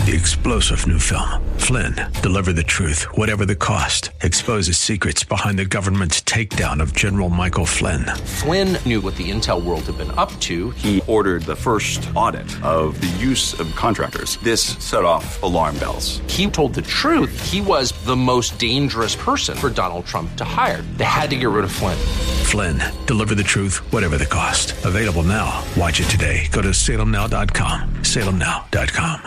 The explosive new film, Flynn, deliver the truth, whatever the cost, exposes secrets behind the government's takedown of General Michael Flynn. Flynn knew what the intel world had been up to. He ordered the first audit of the use of contractors. This set off alarm bells. He told the truth. He was the most dangerous person for Donald Trump to hire. They had to get rid of Flynn. Flynn, deliver the truth, whatever the cost. Available now. Watch it today. Go to salemnow.com. salemnow.com.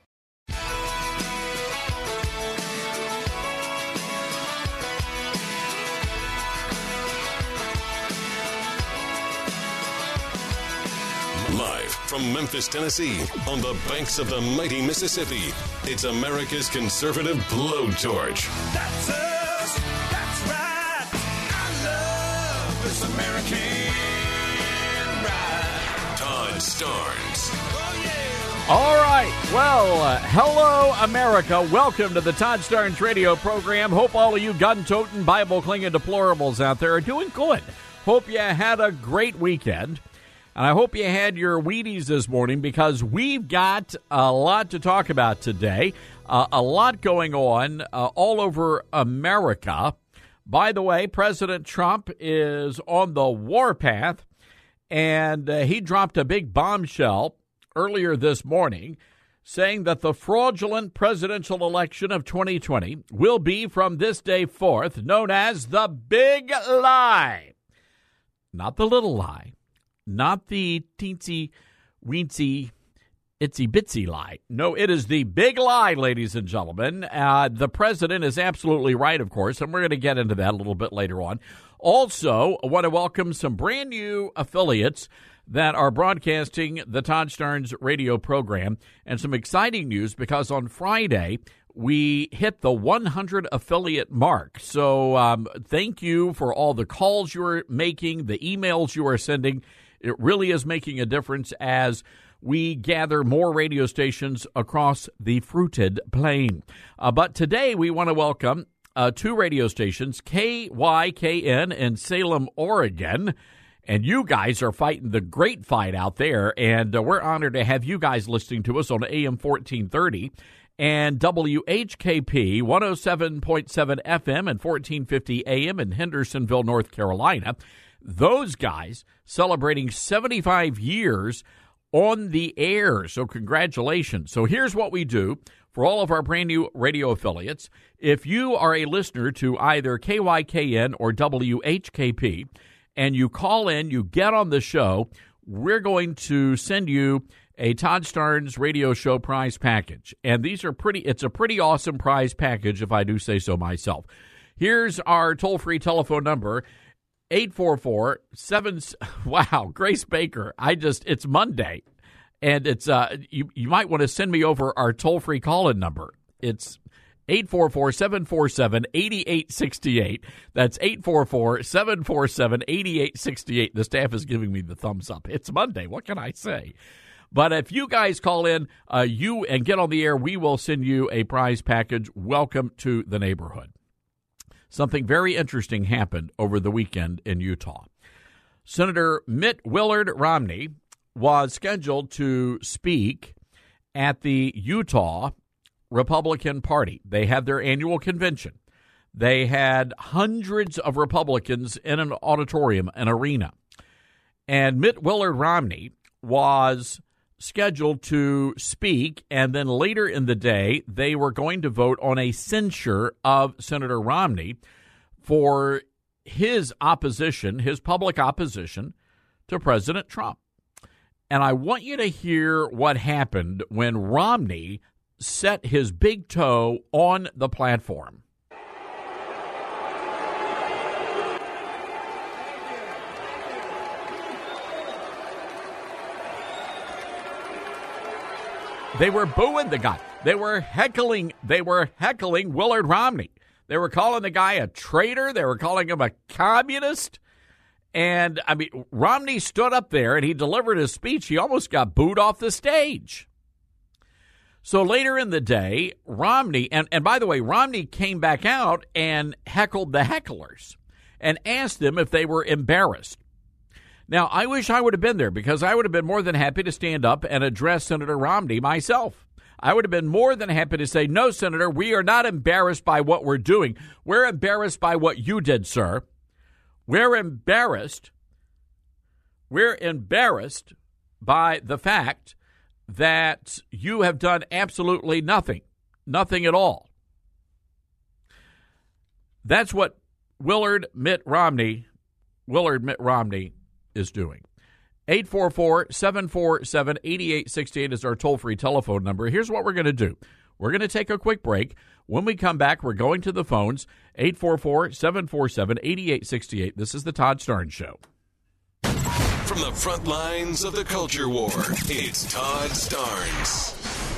Live from Memphis, Tennessee, on the banks of the mighty Mississippi, it's America's conservative blowtorch. That's us. That's right. I love this American ride. Todd Starnes. Oh, yeah. All right. Well, hello, America. Welcome to the Todd Starnes radio program. Hope all of you gun-toting, Bible-clinging deplorables out there are doing good. Hope you had a great weekend. And I hope you had your Wheaties this morning because we've got a lot to talk about today. A lot going on all over America. By the way, President Trump is on the warpath, and he dropped a big bombshell earlier this morning saying that the fraudulent presidential election of 2020 will be from this day forth known as the Big Lie. Not the little lie. Not the teensy-weensy, itsy-bitsy lie. No, it is the big lie, ladies and gentlemen. The president is absolutely right, of course, and we're going to get into that a little bit later on. Also, I want to welcome some brand new affiliates that are broadcasting the Todd Starnes radio program, and some exciting news because on Friday we hit the 100 affiliate mark. So thank you for all the calls you're making, the emails you are sending. It really is making a difference as we gather more radio stations across the fruited plain. But today we want to welcome two radio stations, KYKN in Salem, Oregon. And you guys are fighting the great fight out there. And we're honored to have you guys listening to us on AM 1430 and WHKP 107.7 FM and 1450 AM in Hendersonville, North Carolina. Those guys celebrating 75 years on the air. So congratulations. So here's what we do for all of our brand new radio affiliates. If you are a listener to either KYKN or WHKP and you call in, you get on the show, we're going to send you a Todd Starnes radio show prize package. And these are it's a pretty awesome prize package, if I do say so myself. Here's our toll-free telephone number, 844-7, wow, Grace Baker, it's Monday, and it's, you might want to send me over our toll-free call-in number. It's 844-747-8868. That's 844-747-8868. The staff is giving me the thumbs up. It's Monday. What can I say? But if you guys call in, you and get on the air, we will send you a prize package. Welcome to the neighborhood. Something very interesting happened over the weekend in Utah. Senator Mitt Willard Romney was scheduled to speak at the Utah Republican Party. They had their annual convention. They had hundreds of Republicans in an auditorium, an arena. And Mitt Willard Romney was scheduled to speak, and then later in the day, they were going to vote on a censure of Senator Romney for his opposition, his public opposition to President Trump. And I want you to hear what happened when Romney set his big toe on the platform. They were booing the guy. They were heckling Willard Romney. They were calling the guy a traitor. They were calling him a communist. And, I mean, Romney stood up there and he delivered his speech. He almost got booed off the stage. So later in the day, Romney, and by the way, Romney came back out and heckled the hecklers and asked them if they were embarrassed. Now, I wish I would have been there because I would have been more than happy to stand up and address Senator Romney myself. I would have been more than happy to say, no, Senator, we are not embarrassed by what we're doing. We're embarrassed by what you did, sir. We're embarrassed. We're embarrassed by the fact that you have done absolutely nothing at all. That's what Willard Mitt Romney is doing. 844-747-8868 is our toll-free telephone number. Here's what we're going to do. We're going to take a quick break. When we come back, we're going to the phones, 844-747-8868. This is the Todd Starnes Show. From the front lines of the culture war, it's Todd Starnes.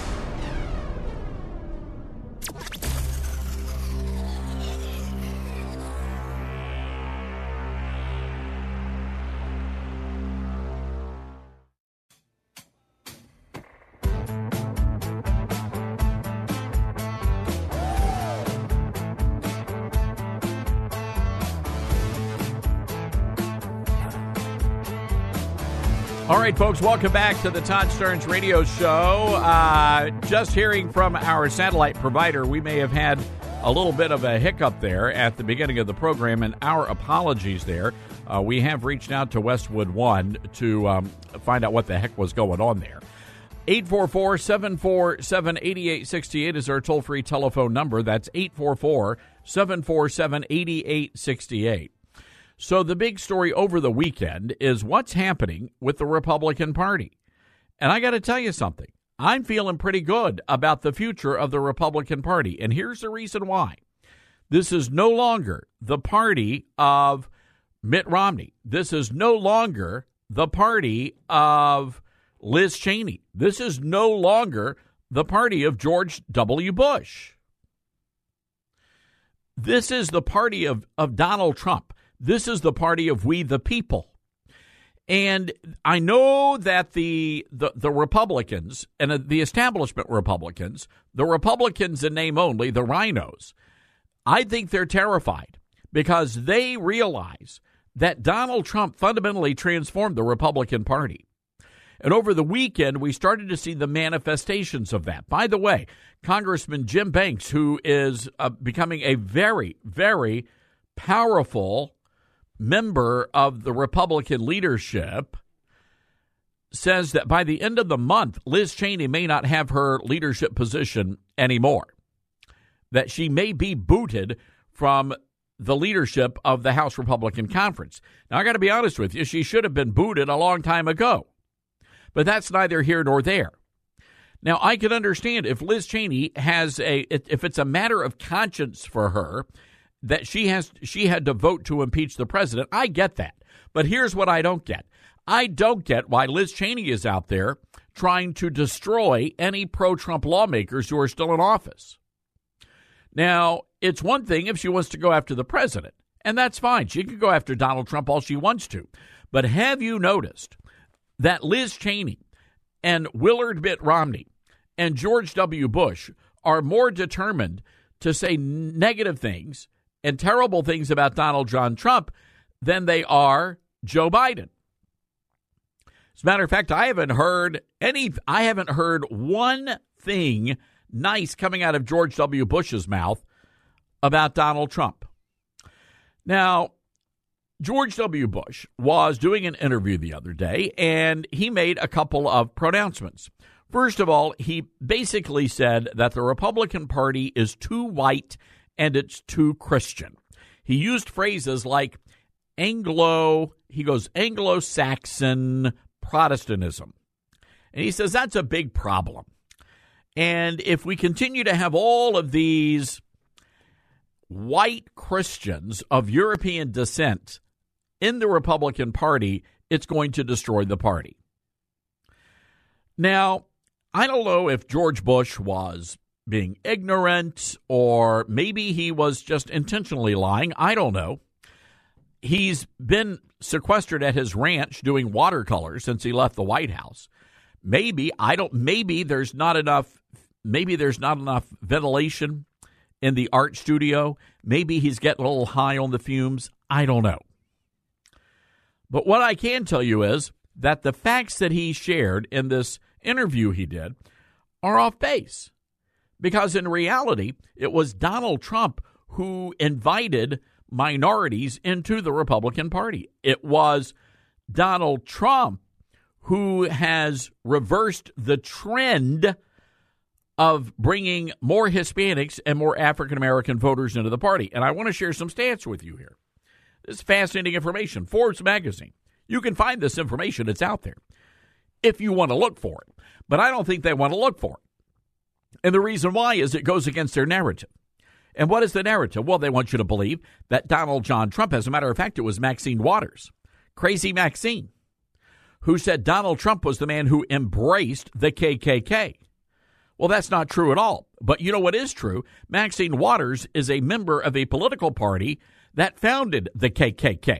All right, folks, welcome back to the Todd Starnes Radio Show. Just hearing from our satellite provider, we may have had a little bit of a hiccup there at the beginning of the program, and our apologies there. We have reached out to Westwood One to find out what the heck was going on there. 844-747-8868 is our toll-free telephone number. That's 844-747-8868. So the big story over the weekend is what's happening with the Republican Party. And I got to tell you something. I'm feeling pretty good about the future of the Republican Party. And here's the reason why. This is no longer the party of Mitt Romney. This is no longer the party of Liz Cheney. This is no longer the party of George W. Bush. This is the party of Donald Trump. This is the party of we the people. And I know that the Republicans and the establishment Republicans, the Republicans in name only, the rhinos, I think they're terrified because they realize that Donald Trump fundamentally transformed the Republican Party. And over the weekend, we started to see the manifestations of that. By the way, Congressman Jim Banks, who is becoming a very, very powerful member of the Republican leadership, says that by the end of the month, Liz Cheney may not have her leadership position anymore, that she may be booted from the leadership of the House Republican Conference. Now, I got to be honest with you, she should have been booted a long time ago, but that's neither here nor there. Now, I can understand if Liz Cheney if it's a matter of conscience for her, that she had to vote to impeach the president. I get that. But here's what I don't get. I don't get why Liz Cheney is out there trying to destroy any pro-Trump lawmakers who are still in office. Now, it's one thing if she wants to go after the president, and that's fine. She can go after Donald Trump all she wants to. But have you noticed that Liz Cheney and Willard Mitt Romney and George W. Bush are more determined to say negative things and terrible things about Donald John Trump than they are Joe Biden? As a matter of fact, I haven't heard one thing nice coming out of George W. Bush's mouth about Donald Trump. Now, George W. Bush was doing an interview the other day, and he made a couple of pronouncements. First of all, he basically said that the Republican Party is too white and it's too Christian. He used phrases like Anglo-Saxon Protestantism. And he says that's a big problem. And if we continue to have all of these white Christians of European descent in the Republican Party, it's going to destroy the party. Now, I don't know if George Bush was being ignorant, or maybe he was just intentionally lying. I don't know. He's been sequestered at his ranch doing watercolors since he left the White House. Maybe there's not enough ventilation in the art studio. Maybe he's getting a little high on the fumes. I don't know. But what I can tell you is that the facts that he shared in this interview he did are off base. Because in reality, it was Donald Trump who invited minorities into the Republican Party. It was Donald Trump who has reversed the trend of bringing more Hispanics and more African-American voters into the party. And I want to share some stats with you here. This is fascinating information. Forbes magazine. You can find this information. It's out there if you want to look for it. But I don't think they want to look for it. And the reason why is it goes against their narrative. And what is the narrative? Well, they want you to believe that Donald John Trump, as a matter of fact, it was Maxine Waters, Crazy Maxine, who said Donald Trump was the man who embraced the KKK. Well, that's not true at all. But you know what is true? Maxine Waters is a member of a political party that founded the KKK.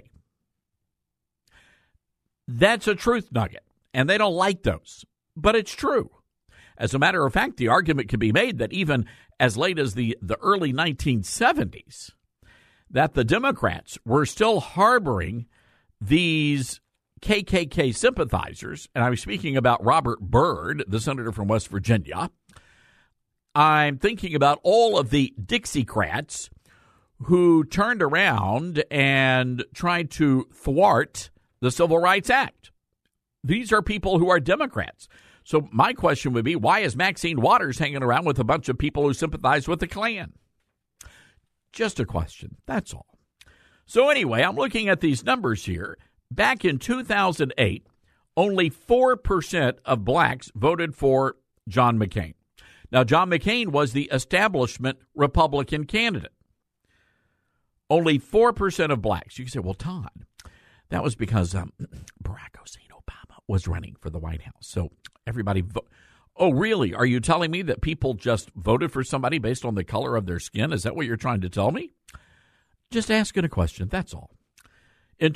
That's a truth nugget, and they don't like those. But it's true. As a matter of fact, the argument can be made that even as late as the early 1970s, that the Democrats were still harboring these KKK sympathizers, and I'm speaking about Robert Byrd, the senator from West Virginia. I'm thinking about all of the Dixiecrats who turned around and tried to thwart the Civil Rights Act. These are people who are Democrats. So my question would be, why is Maxine Waters hanging around with a bunch of people who sympathize with the Klan? Just a question. That's all. So anyway, I'm looking at these numbers here. Back in 2008, only 4% of blacks voted for John McCain. Now, John McCain was the establishment Republican candidate. Only 4% of blacks. You can say, well, Todd, that was because Barack Hussein Obama was running for the White House. So everybody Oh, really? Are you telling me that people just voted for somebody based on the color of their skin? Is that what you're trying to tell me? Just asking a question, that's all. In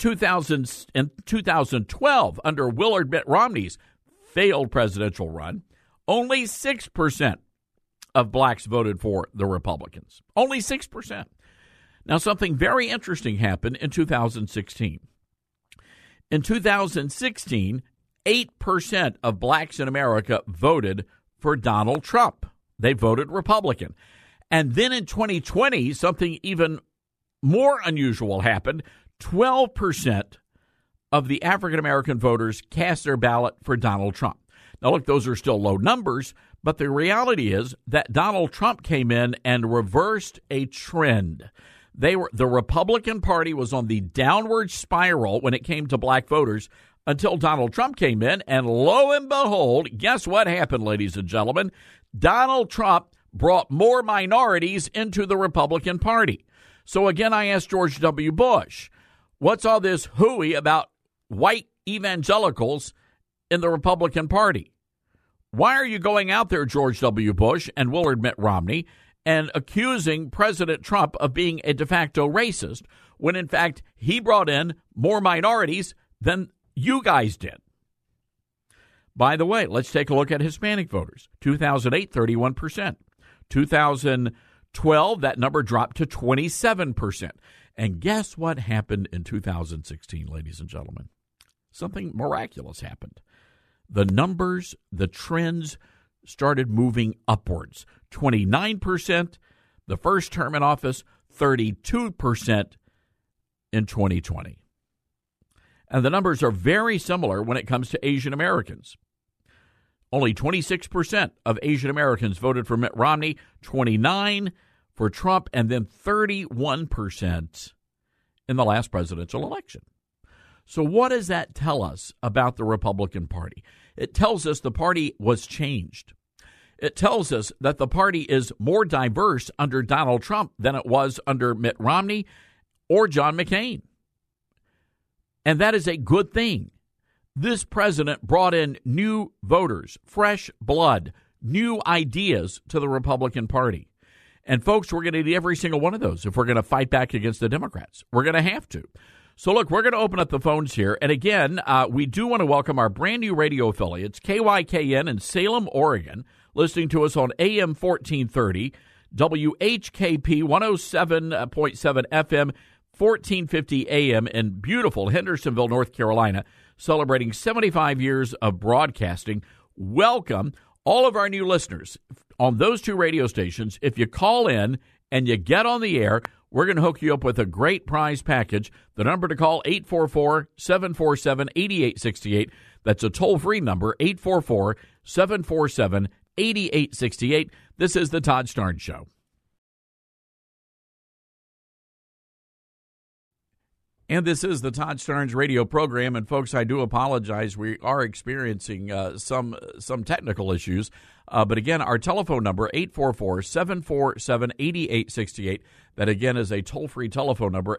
2012, under Willard Mitt Romney's failed presidential run, only 6% of blacks voted for the Republicans. Only 6%. Now, something very interesting happened in 2016. In 2016, 8% of blacks in America voted for Donald Trump. They voted Republican. And then in 2020, something even more unusual happened. 12% of the African-American voters cast their ballot for Donald Trump. Now, look, those are still low numbers, but the reality is that Donald Trump came in and reversed a trend. The Republican Party was on the downward spiral when it came to black voters until Donald Trump came in, and lo and behold, guess what happened, ladies and gentlemen? Donald Trump brought more minorities into the Republican Party. So again, I asked George W. Bush, what's all this hooey about white evangelicals in the Republican Party? Why are you going out there, George W. Bush and Willard Mitt Romney, and accusing President Trump of being a de facto racist when, in fact, he brought in more minorities than you guys did? By the way, let's take a look at Hispanic voters. 2008, 31%. 2012, that number dropped to 27%. And guess what happened in 2016, ladies and gentlemen? Something miraculous happened. The numbers, the trends started moving upwards. 29% the first term in office, 32% in 2020. And the numbers are very similar when it comes to Asian Americans. Only 26% of Asian Americans voted for Mitt Romney, 29% for Trump, and then 31% in the last presidential election. So what does that tell us about the Republican Party? It tells us the party was changed. It tells us that the party is more diverse under Donald Trump than it was under Mitt Romney or John McCain. And that is a good thing. This president brought in new voters, fresh blood, new ideas to the Republican Party. And folks, we're going to need every single one of those if we're going to fight back against the Democrats. We're going to have to. So, look, we're going to open up the phones here. And again, we do want to welcome our brand new radio affiliates, KYKN in Salem, Oregon, listening to us on AM 1430, WHKP 107.7 FM, 1450 AM in beautiful Hendersonville, North Carolina, celebrating 75 years of broadcasting. Welcome. all of our new listeners on those two radio stations, if you call in and you get on the air, we're going to hook you up with a great prize package. The number to call, 844-747-8868. That's a toll-free number, 844-747-8868. This is the Todd Starnes Show. And this is the Todd Starnes radio program. And, folks, I do apologize. We are experiencing some technical issues. But, again, our telephone number, 844-747-8868. That, again, is a toll-free telephone number,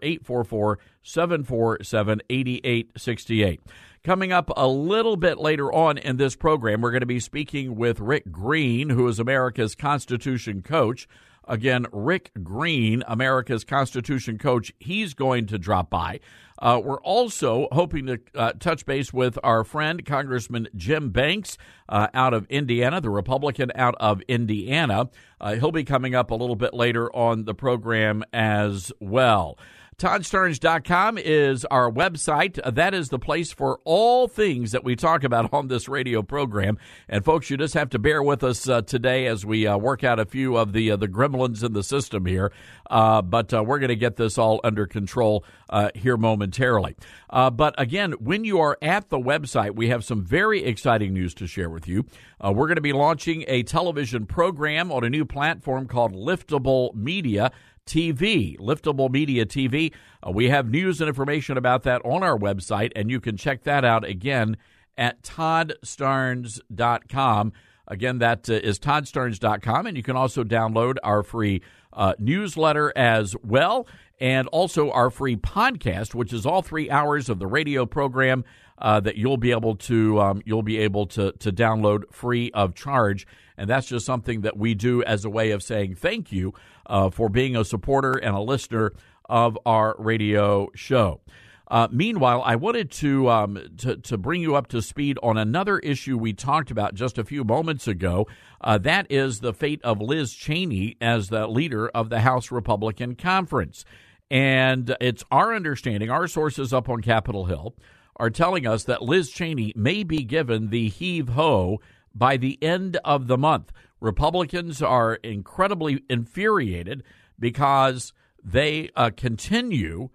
844-747-8868. Coming up a little bit later on in this program, we're going to be speaking with Rick Green, who is America's Constitution coach. Again, Rick Green, America's Constitution coach, he's going to drop by. We're also hoping to touch base with our friend, Congressman Jim Banks, out of Indiana, the Republican out of Indiana. He'll be coming up a little bit later on the program as well. ToddStarnes.com is our website. That is the place for all things that we talk about on this radio program. And, folks, you just have to bear with us today as we work out a few of the gremlins in the system here. But we're going to get this all under control here momentarily. But, again, when you are at the website, we have some very exciting news to share with you. We're going to be launching a television program on a new platform called Liftable Media TV, Liftable Media TV. We have news and information about that on our website, and you can check that out again at ToddStarnes.com. Again, that is ToddStarnes.com, and you can also download our free newsletter as well, and also our free podcast, which is all 3 hours of the radio program that you'll be able to download free of charge. And that's just something that we do as a way of saying thank you for being a supporter and a listener of our radio show. Meanwhile, I wanted to bring you up to speed on another issue we talked about just a few moments ago. That is the fate of Liz Cheney as the leader of the House Republican Conference. And it's our understanding, our sources up on Capitol Hill are telling us that Liz Cheney may be given the heave-ho by the end of the month. Republicans are incredibly infuriated because they continue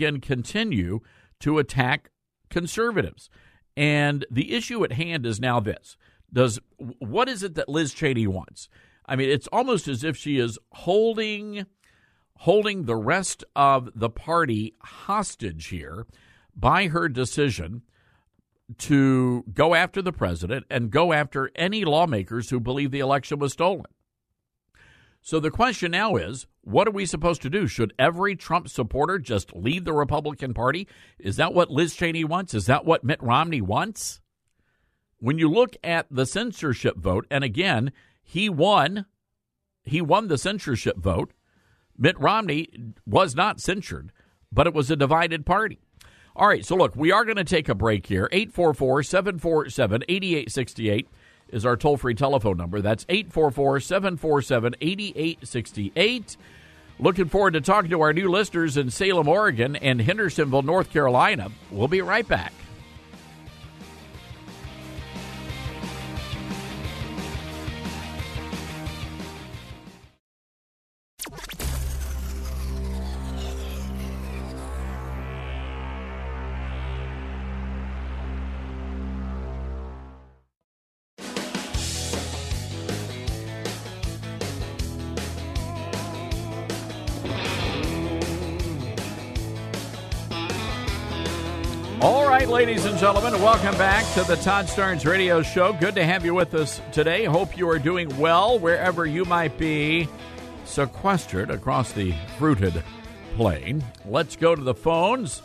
to attack conservatives. And the issue at hand is now this. What is it that Liz Cheney wants? I mean, it's almost as if she is holding the rest of the party hostage here by her decision to go after the president and go after any lawmakers who believe the election was stolen. So the question now is, what are we supposed to do? Should every Trump supporter just leave the Republican Party? Is that what Liz Cheney wants? Is that what Mitt Romney wants? When you look at the censorship vote, and again, he won the censorship vote. Mitt Romney was not censured, but it was a divided party. All right, so look, we are going to take a break here. 844-747-8868 is our toll-free telephone number. That's 844-747-8868. Looking forward to talking to our new listeners in Salem, Oregon, and Hendersonville, North Carolina. We'll be right back. All right, ladies and gentlemen, welcome back to the Todd Starnes Radio Show. Good to have you with us today. Hope you are doing well wherever you might be sequestered across the fruited plain. Let's go to the phones.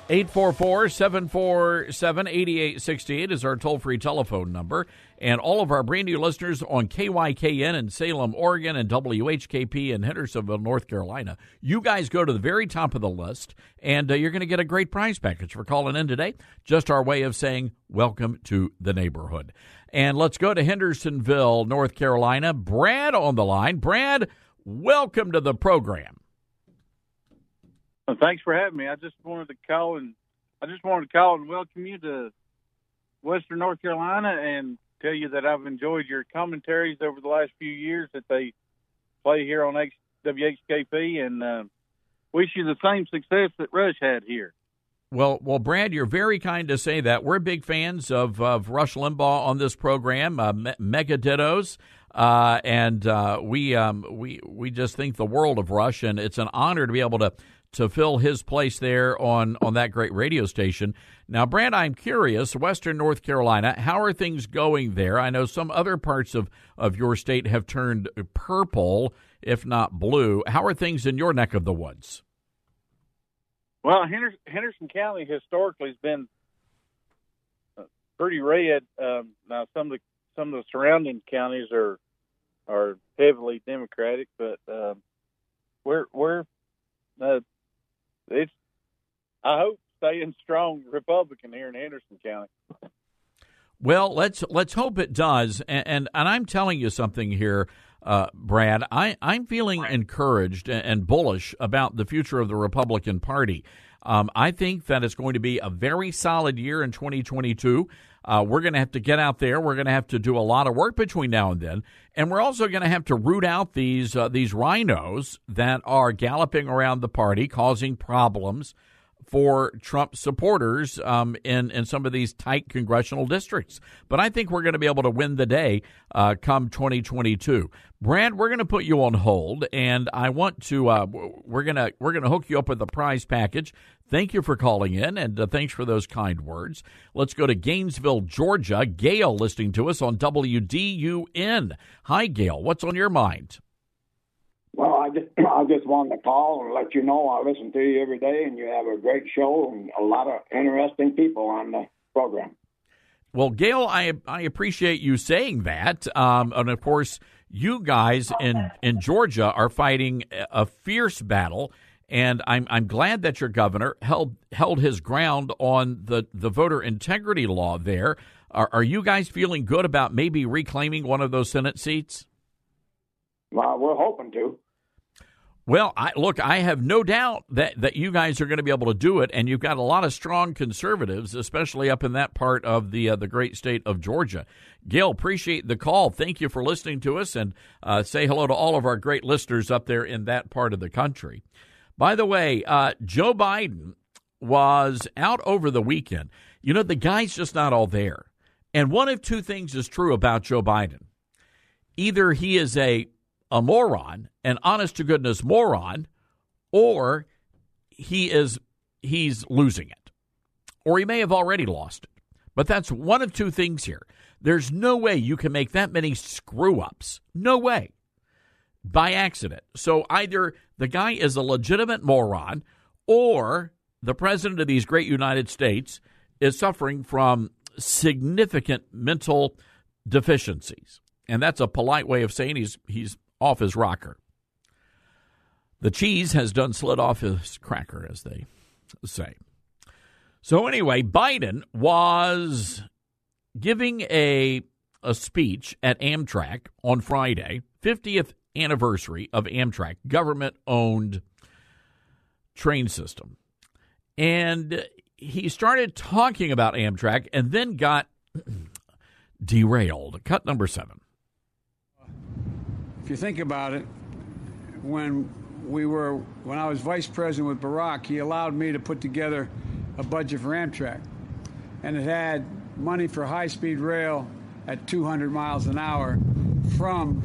844-747-8868 is our toll-free telephone number. And all of our brand new listeners on KYKN in Salem, Oregon, and WHKP in Hendersonville, North Carolina, you guys go to the very top of the list, and you're going to get a great prize package for calling in today. Just our way of saying welcome to the neighborhood. And let's go to Hendersonville, North Carolina. Brad on the line. Brad, welcome to the program. Well, thanks for having me. I just wanted to call and welcome you to Western North Carolina, and tell you that I've enjoyed your commentaries over the last few years that they play here on WHKP, and wish you the same success that Rush had here. Well, Brad, you're very kind to say that. We're big fans of Rush Limbaugh on this program, mega dittos, and we just think the world of Rush, and it's an honor to be able to fill his place there on that great radio station. Now, Brad, I'm curious, Western North Carolina, how are things going there? I know some other parts of your state have turned purple, if not blue. How are things in your neck of the woods? Well, Henderson County historically has been pretty red. Now, some of the surrounding counties are heavily Democratic, but it's, I hope, staying strong Republican here in Henderson County. Well, let's hope it does. And I'm telling you something here, Brad. I'm feeling encouraged and bullish about the future of the Republican Party. I think that it's going to be a very solid year in 2022. We're going to have to get out there. We're going to have to do a lot of work between now and then. And we're also going to have to root out these rhinos that are galloping around the party, causing problems for Trump supporters in some of these tight congressional districts. But I think we're going to be able to win the day come 2022. Brad, we're going to put you on hold, and I want to we're going to hook you up with a prize package. Thank you for calling in, and thanks for those kind words. Let's go to Gainesville, Georgia. Gail listening to us on WDUN. Hi, Gail. What's on your mind? Well, I just wanted to call and let you know I listen to you every day, and you have a great show and a lot of interesting people on the program. Well, Gail, I appreciate you saying that. And, of course, you guys in Georgia are fighting a fierce battle, and I'm glad that your governor held his ground on the voter integrity law there. Are you guys feeling good about maybe reclaiming one of those Senate seats? Well, we're hoping to. Well, I have no doubt that you guys are going to be able to do it, and you've got a lot of strong conservatives, especially up in that part of the great state of Georgia. Gail, appreciate the call. Thank you for listening to us, and say hello to all of our great listeners up there in that part of the country. By the way, Joe Biden was out over the weekend. You know, the guy's just not all there. And one of two things is true about Joe Biden. Either he is a moron, an honest-to-goodness moron, or he's losing it. Or he may have already lost it. But that's one of two things here. There's no way you can make that many screw-ups. No way. By accident. So either the guy is a legitimate moron, or the president of these great United States is suffering from significant mental deficiencies. And that's a polite way of saying he's off his rocker. The cheese has done slid off his cracker, as they say. So anyway, Biden was giving a speech at Amtrak on Friday, 50th anniversary of Amtrak, government-owned train system. And he started talking about Amtrak and then got derailed. Cut number 7. If you think about it, when I was vice president with Barack, he allowed me to put together a budget for Amtrak, and it had money for high-speed rail at 200 miles an hour from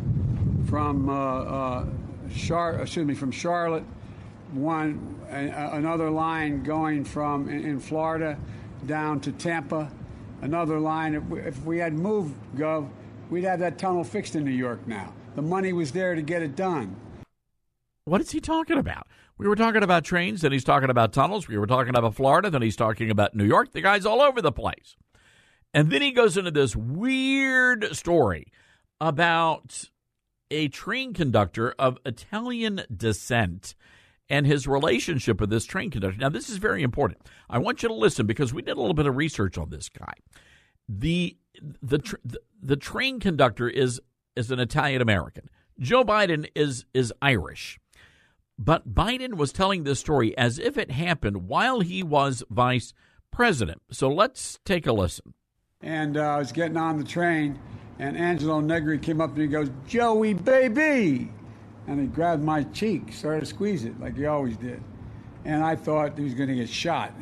Charlotte, another line going from in Florida down to Tampa, another line. If we had moved, Gov, we'd have that tunnel fixed in New York now. The money was there to get it done. What is he talking about? We were talking about trains, then he's talking about tunnels. We were talking about Florida, then he's talking about New York. The guy's all over the place. And then he goes into this weird story about a train conductor of Italian descent and his relationship with this train conductor. Now, this is very important. I want you to listen because we did a little bit of research on this guy. The train conductor is an Italian American. Joe Biden is Irish. But Biden was telling this story as if it happened while he was vice president. So let's take a listen. And I was getting on the train, and Angelo Negri came up and he goes, "Joey, baby!" And he grabbed my cheek, started to squeeze it like he always did. And I thought he was going to get shot.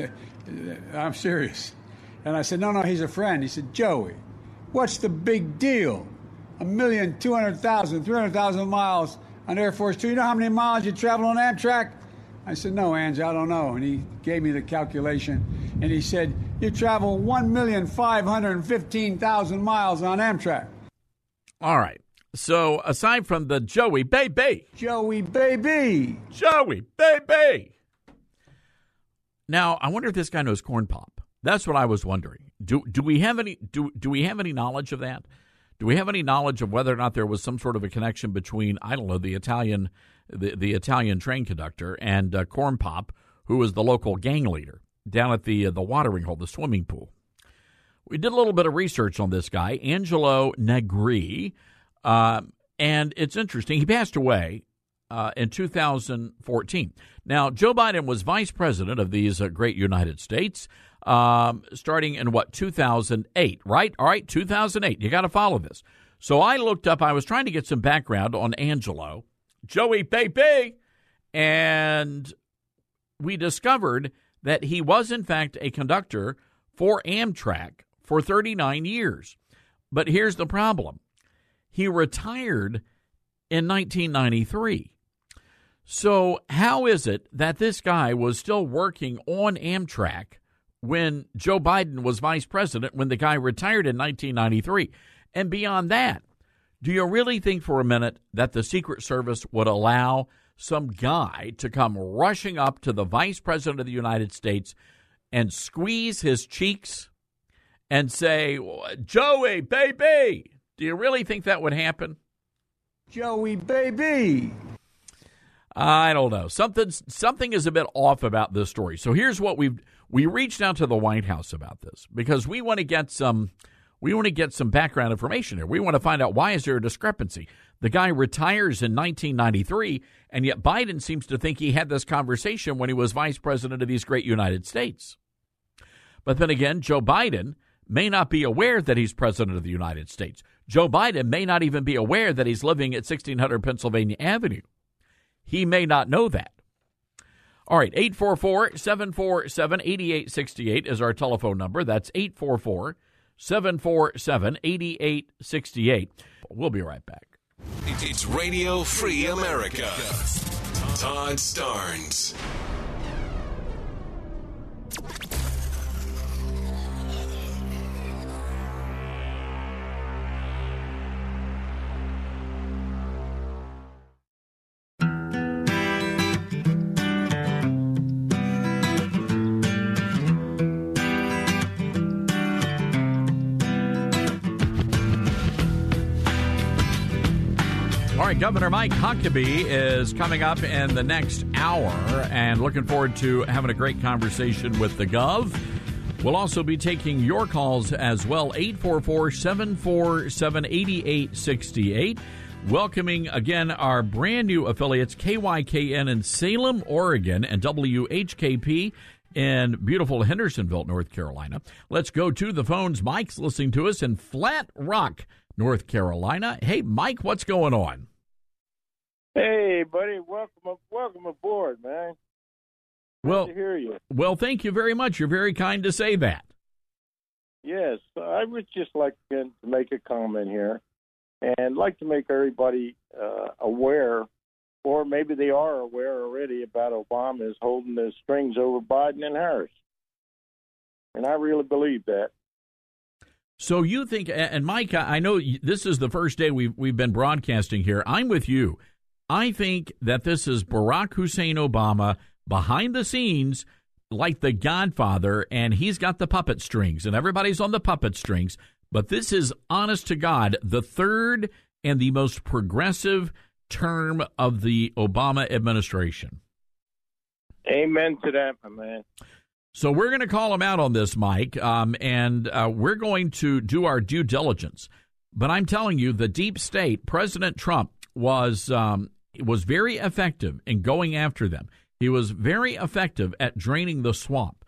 I'm serious. And I said, no, he's a friend. He said, "Joey, what's the big deal? 1,200,000, 300,000 miles on Air Force Two. You know how many miles you travel on Amtrak?" I said, "No, Ange, I don't know." And he gave me the calculation. And he said, "You travel 1,515,000 miles on Amtrak." All right. So aside from the Joey, baby. Joey, baby. Joey, baby. Now, I wonder if this guy knows Corn Pop. That's what I was wondering. Do we have any knowledge of that? Do we have any knowledge of whether or not there was some sort of a connection between, I don't know, the Italian train conductor and Corn Pop, who was the local gang leader down at the watering hole, the swimming pool? We did a little bit of research on this guy, Angelo Negri, and it's interesting. He passed away in 2014. Now, Joe Biden was vice president of these great United States starting in, 2008, right? All right, 2008. You got to follow this. So I looked up, I was trying to get some background on Angelo, Joey, baby, and we discovered that he was, in fact, a conductor for Amtrak for 39 years. But here's the problem. He retired in 1993. So how is it that this guy was still working on Amtrak when Joe Biden was vice president, when the guy retired in 1993? And beyond that, do you really think for a minute that the Secret Service would allow some guy to come rushing up to the vice president of the United States and squeeze his cheeks and say, "Joey, baby"? Do you really think that would happen? Joey, baby. I don't know. Something is a bit off about this story. So here's what we reached out to the White House about this because we want to get some background information here. We want to find out, why is there a discrepancy? The guy retires in 1993, and yet Biden seems to think he had this conversation when he was vice president of these great United States. But then again, Joe Biden may not be aware that he's president of the United States. Joe Biden may not even be aware that he's living at 1600 Pennsylvania Avenue. He may not know that. All right, 844-747-8868 is our telephone number. That's 844-747-8868. We'll be right back. It's Radio Free America. Todd Starnes. All right, Governor Mike Huckabee is coming up in the next hour, and looking forward to having a great conversation with the Gov. We'll also be taking your calls as well, 844-747-8868. Welcoming again our brand new affiliates, KYKN in Salem, Oregon, and WHKP in beautiful Hendersonville, North Carolina. Let's go to the phones. Mike's listening to us in Flat Rock, North Carolina. Hey, Mike, what's going on? Hey, buddy, welcome aboard, man. Good to hear you. Well, thank you very much. You're very kind to say that. Yes, I would just like to make a comment here, and like to make everybody aware, or maybe they are aware already, about Obama is holding the strings over Biden and Harris, and I really believe that. So you think, and Mike, I know this is the first day we've been broadcasting here. I'm with you. I think that this is Barack Hussein Obama behind the scenes, like the Godfather, and he's got the puppet strings, and everybody's on the puppet strings. But this is, honest to God, the third and the most progressive term of the Obama administration. Amen to that, my man. So we're going to call him out on this, Mike, and we're going to do our due diligence. But I'm telling you, the deep state, President Trump was very effective in going after them. He was very effective at draining the swamp.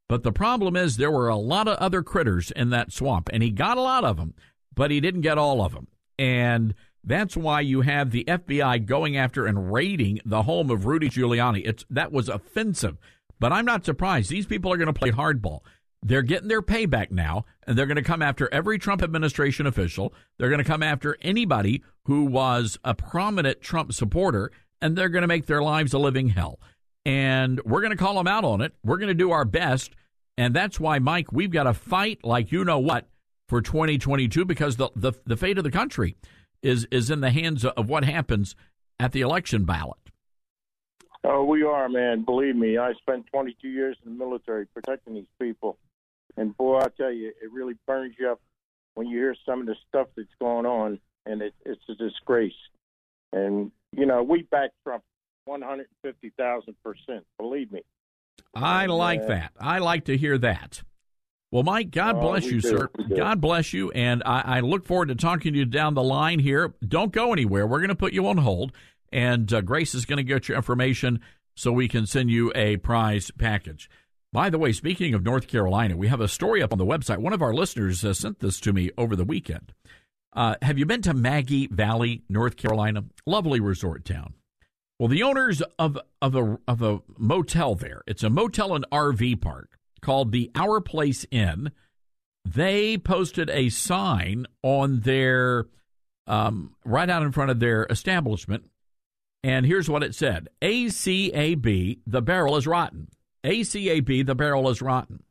But the problem is there were a lot of other critters in that swamp, and he got a lot of them, but he didn't get all of them. And that's why you have the FBI going after and raiding the home of Rudy Giuliani. That was offensive. But I'm not surprised. These people are going to play hardball. They're getting their payback now, and they're going to come after every Trump administration official. They're going to come after anybody who was a prominent Trump supporter, and they're going to make their lives a living hell. And we're going to call them out on it. We're going to do our best. And that's why, Mike, we've got to fight like you know what for 2022, because the fate of the country is in the hands of what happens at the election ballot. Oh, we are, man. Believe me, I spent 22 years in the military protecting these people. And, boy, I tell you, it really burns you up when you hear some of the stuff that's going on, and it's a disgrace. And, you know, we back Trump 150,000%, believe me. I like that. I like to hear that. Well, Mike, God bless you, sir. God bless you, and I look forward to talking to you down the line here. Don't go anywhere. We're going to put you on hold, and Grace is going to get your information so we can send you a prize package. By the way, speaking of North Carolina, we have a story up on the website. One of our listeners sent this to me over the weekend. Have you been to Maggie Valley, North Carolina? Lovely resort town. Well, the owners of a motel there, it's a motel and RV park called the Our Place Inn. They posted a sign on their right out in front of their establishment, and here's what it said: ACAB, the barrel is rotten. ACAB, the barrel is rotten.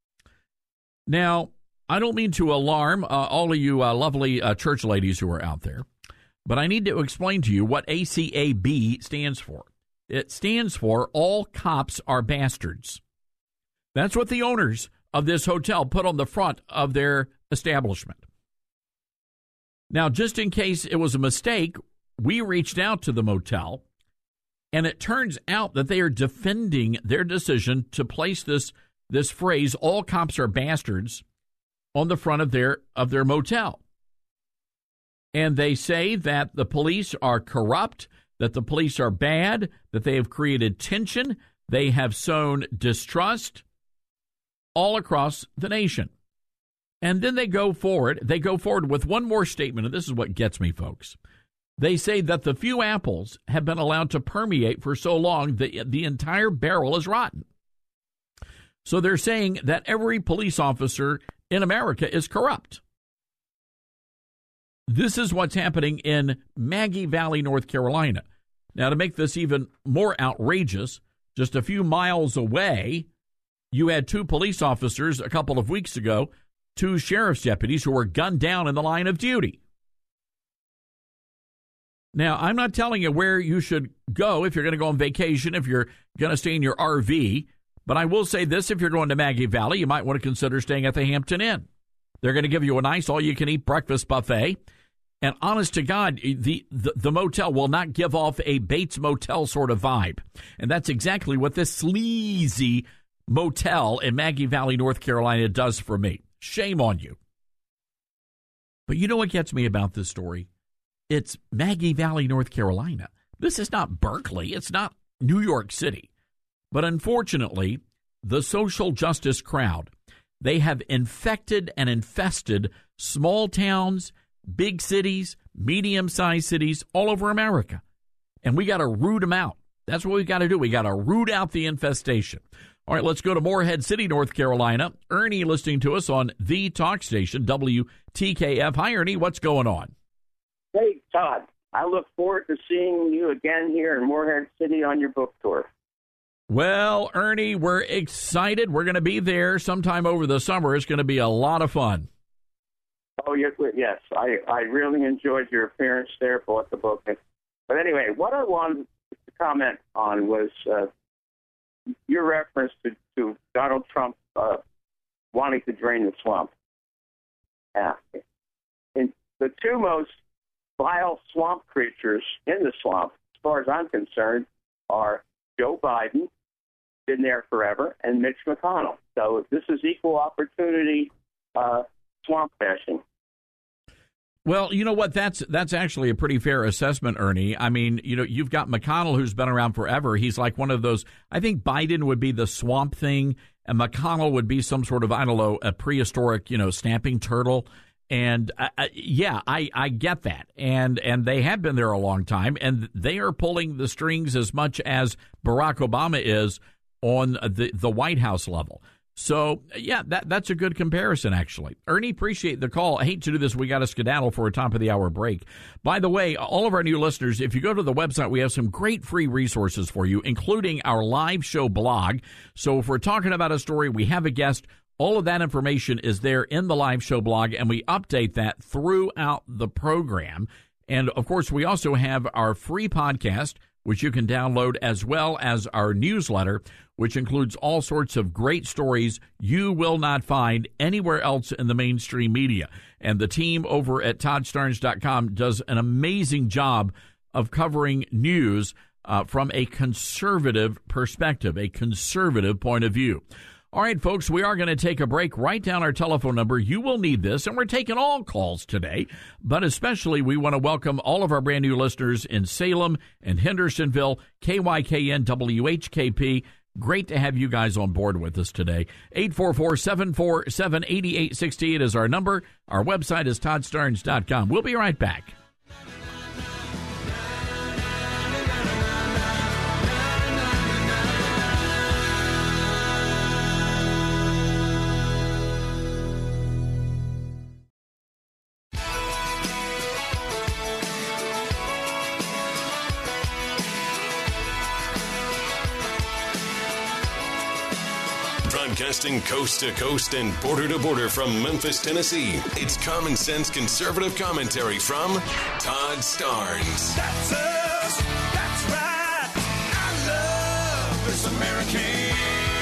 Now, I don't mean to alarm all of you lovely church ladies who are out there, but I need to explain to you what ACAB stands for. It stands for All Cops Are Bastards. That's what the owners of this hotel put on the front of their establishment. Now, just in case it was a mistake, we reached out to the motel, and it turns out that they are defending their decision to place this phrase, all cops are bastards, on the front of their motel. And they say that the police are corrupt, that the police are bad, that they have created tension, they have sown distrust all across the nation. And then they go forward with one more statement, and this is what gets me, folks. They say that the few apples have been allowed to permeate for so long that the entire barrel is rotten. So they're saying that every police officer in America is corrupt. This is what's happening in Maggie Valley, North Carolina. Now, to make this even more outrageous, just a few miles away, you had two police officers a couple of weeks ago, two sheriff's deputies who were gunned down in the line of duty. Now, I'm not telling you where you should go if you're going to go on vacation, if you're going to stay in your RV, but I will say this: if you're going to Maggie Valley, you might want to consider staying at the Hampton Inn. They're going to give you a nice all-you-can-eat breakfast buffet. And honest to God, the motel will not give off a Bates Motel sort of vibe. And that's exactly what this sleazy motel in Maggie Valley, North Carolina does for me. Shame on you. But you know what gets me about this story? It's Maggie Valley, North Carolina. This is not Berkeley. It's not New York City. But unfortunately, the social justice crowd, they have infected and infested small towns, big cities, medium-sized cities all over America. And we got to root them out. That's what we got to do. We got to root out the infestation. All right, let's go to Morehead City, North Carolina. Ernie listening to us on the talk station, WTKF. Hi, Ernie. What's going on? Hey, Todd. I look forward to seeing you again here in Morehead City on your book tour. Well, Ernie, we're excited. We're going to be there sometime over the summer. It's going to be a lot of fun. Oh, yes. I really enjoyed your appearance there, bought the book. But anyway, what I wanted to comment on was your reference to Donald Trump wanting to drain the swamp. And the two most vile swamp creatures in the swamp, as far as I'm concerned, are Joe Biden, been there forever, and Mitch McConnell. So this is equal opportunity swamp bashing. Well, you know what? That's actually a pretty fair assessment, Ernie. I mean, you know, you've got McConnell, who's been around forever. He's like one of those. I think Biden would be the swamp thing, and McConnell would be some sort of, I don't know, a prehistoric, snapping turtle. And I get that. And they have been there a long time, and they are pulling the strings as much as Barack Obama is on the White House level. So, yeah, that's a good comparison, actually. Ernie, appreciate the call. I hate to do this. We got a skedaddle for a top-of-the-hour break. By the way, all of our new listeners, if you go to the website, we have some great free resources for you, including our live show blog. So if we're talking about a story, we have a guest, all of that information is there in the live show blog, and we update that throughout the program. And, of course, we also have our free podcast, which you can download, as well as our newsletter, which includes all sorts of great stories you will not find anywhere else in the mainstream media. And the team over at ToddStarnes.com does an amazing job of covering news from a conservative perspective, a conservative point of view. All right, folks, we are going to take a break. Write down our telephone number. You will need this, and we're taking all calls today. But especially, we want to welcome all of our brand new listeners in Salem and Hendersonville, KYKN, WHKP. Great to have you guys on board with us today. 844-747-8868 is our number. Our website is ToddStarnes.com. We'll be right back. Broadcasting coast to coast and border to border from Memphis, Tennessee. It's common sense conservative commentary from Todd Starnes. That's us. That's right. I love this American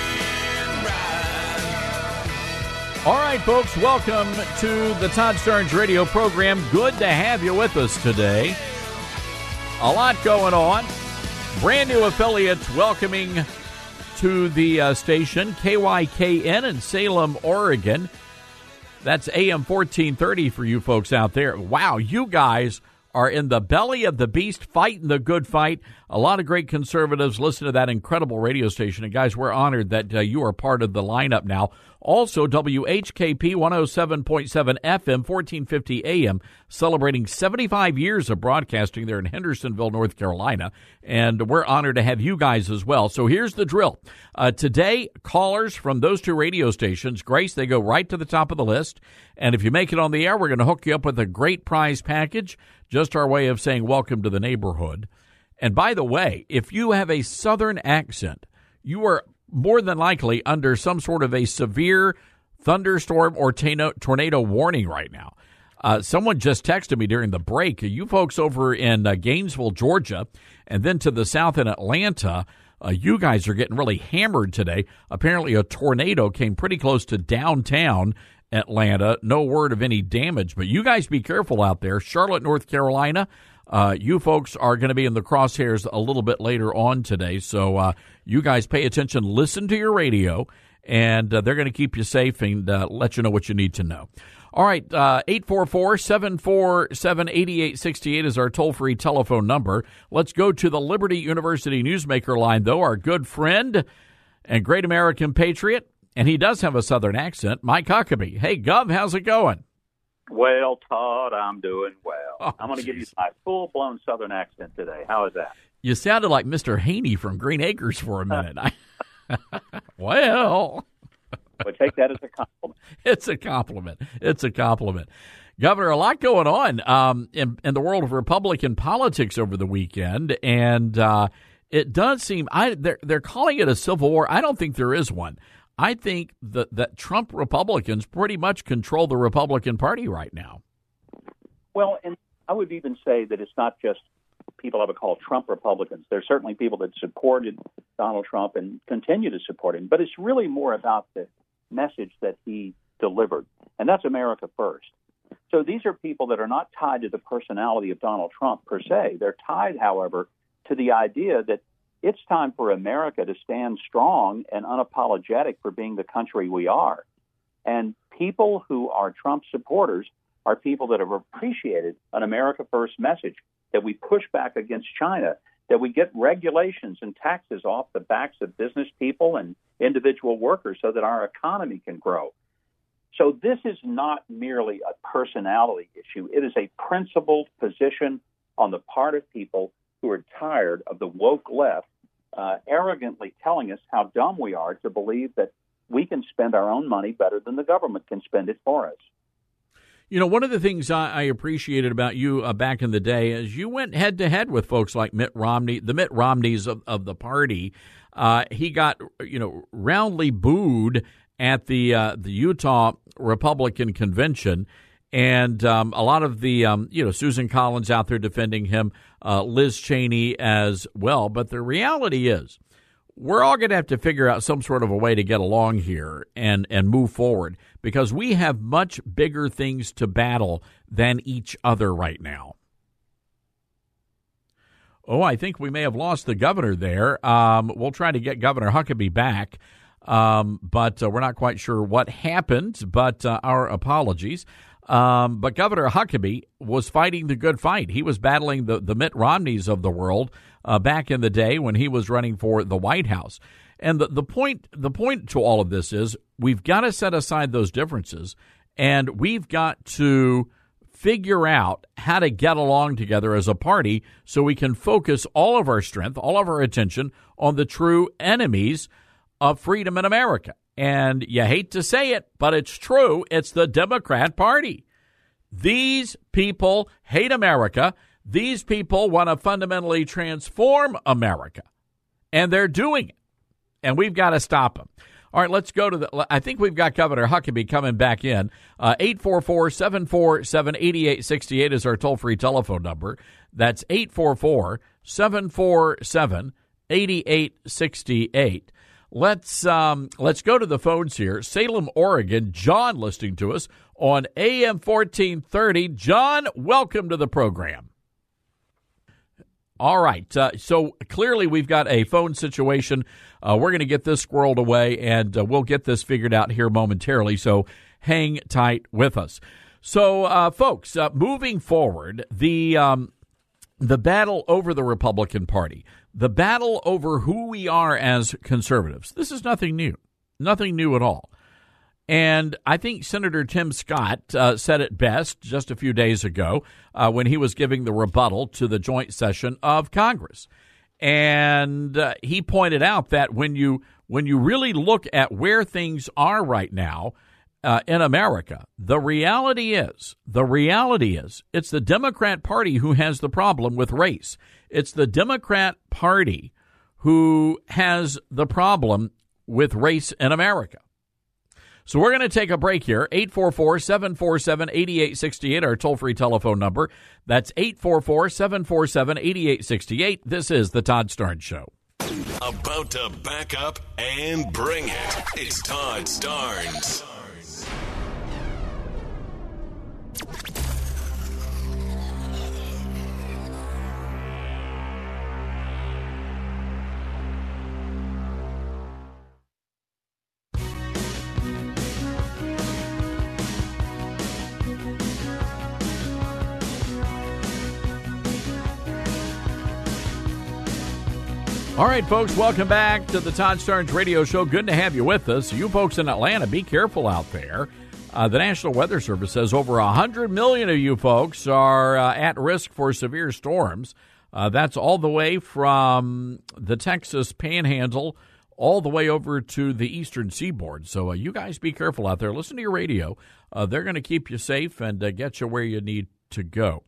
ride. All right, folks, welcome to the Todd Starnes radio program. Good to have you with us today. A lot going on. Brand new affiliates welcoming to the station, KYKN in Salem, Oregon. That's AM 1430 for you folks out there. Wow, you guys are in the belly of the beast, fighting the good fight. A lot of great conservatives listen to that incredible radio station. And, guys, we're honored that you are part of the lineup now. Also, WHKP 107.7 FM, 1450 AM, celebrating 75 years of broadcasting there in Hendersonville, North Carolina. And we're honored to have you guys as well. So here's the drill. Today, callers from those two radio stations, Grace, they go right to the top of the list. And if you make it on the air, we're going to hook you up with a great prize package. Just our way of saying welcome to the neighborhood. And by the way, if you have a Southern accent, you are more than likely under some sort of a severe thunderstorm or tornado warning right now. Someone just texted me during the break. You folks over in Gainesville, Georgia, and then to the south in Atlanta, you guys are getting really hammered today. Apparently a tornado came pretty close to downtown Atlanta. No word of any damage, but you guys be careful out there. Charlotte, North Carolina, you folks are going to be in the crosshairs a little bit later on today, so you guys pay attention, listen to your radio, and they're going to keep you safe and let you know what you need to know. All right, 844-747-8868 is our toll-free telephone number. Let's go to the Liberty University Newsmaker line, though. Our good friend and great American patriot, and he does have a Southern accent, Mike Huckabee. Hey, Gov, how's it going? Well, Todd, I'm doing well. Oh, I'm going to give you my full-blown Southern accent today. How is that? You sounded like Mr. Haney from Green Acres for a minute. Well, take that as a compliment. It's a compliment. It's a compliment. Governor, a lot going on in the world of Republican politics over the weekend, and it does seem they're calling it a civil war. I don't think there is one. I think that Trump Republicans pretty much control the Republican Party right now. Well, and I would even say that it's not just people I would call Trump Republicans. There's certainly people that supported Donald Trump and continue to support him, but it's really more about the message that he delivered, and that's America first. So these are people that are not tied to the personality of Donald Trump per se. They're tied, however, to the idea that it's time for America to stand strong and unapologetic for being the country we are. And people who are Trump supporters are people that have appreciated an America First message, that we push back against China, that we get regulations and taxes off the backs of business people and individual workers so that our economy can grow. So this is not merely a personality issue. It is a principled position on the part of people who are tired of the woke left arrogantly telling us how dumb we are to believe that we can spend our own money better than the government can spend it for us. You know, one of the things I appreciated about you back in the day is you went head-to-head with folks like Mitt Romney, the Mitt Romneys of the party. He got, roundly booed at the Utah Republican Convention, and a lot of the, Susan Collins out there defending him, Liz Cheney as well. But the reality is we're all going to have to figure out some sort of a way to get along here and move forward, because we have much bigger things to battle than each other right now. Oh, I think we may have lost the governor there. We'll try to get Governor Huckabee back, but we're not quite sure what happened, but our apologies. But Governor Huckabee was fighting the good fight. He was battling the Mitt Romneys of the world back in the day when he was running for the White House. And the point to all of this is we've got to set aside those differences, and we've got to figure out how to get along together as a party so we can focus all of our strength, all of our attention on the true enemies of freedom in America. And you hate to say it, but it's true. It's the Democrat Party. These people hate America. These people want to fundamentally transform America, and they're doing it. And we've got to stop them. All right, let's go to I think we've got Governor Huckabee coming back in. 844-747-8868 is our toll-free telephone number. That's 844-747-8868. Let's go to the phones here. Salem, Oregon. John listening to us on AM 1430. John, welcome to the program. All right. So clearly we've got a phone situation. We're going to get this squirreled away, and we'll get this figured out here momentarily. So hang tight with us. So, folks, moving forward, the battle over the Republican Party, the battle over who we are as conservatives, this is nothing new at all. And I think Senator Tim Scott said it best just a few days ago when he was giving the rebuttal to the joint session of Congress. And he pointed out that when you really look at where things are right now in America, the reality is it's the Democrat Party who has the problem with race. It's the Democrat Party who has the problem with race in America. So we're going to take a break here. 844-747-8868, our toll-free telephone number. That's 844-747-8868. This is The Todd Starnes Show. About to back up and bring it. It's Todd Starnes. All right, folks, welcome back to the Todd Starnes Radio Show. Good to have you with us. You folks in Atlanta, be careful out there. The National Weather Service says over 100 million of you folks are at risk for severe storms. That's all the way from the Texas Panhandle all the way over to the eastern seaboard. So you guys be careful out there. Listen to your radio. They're going to keep you safe and get you where you need to go.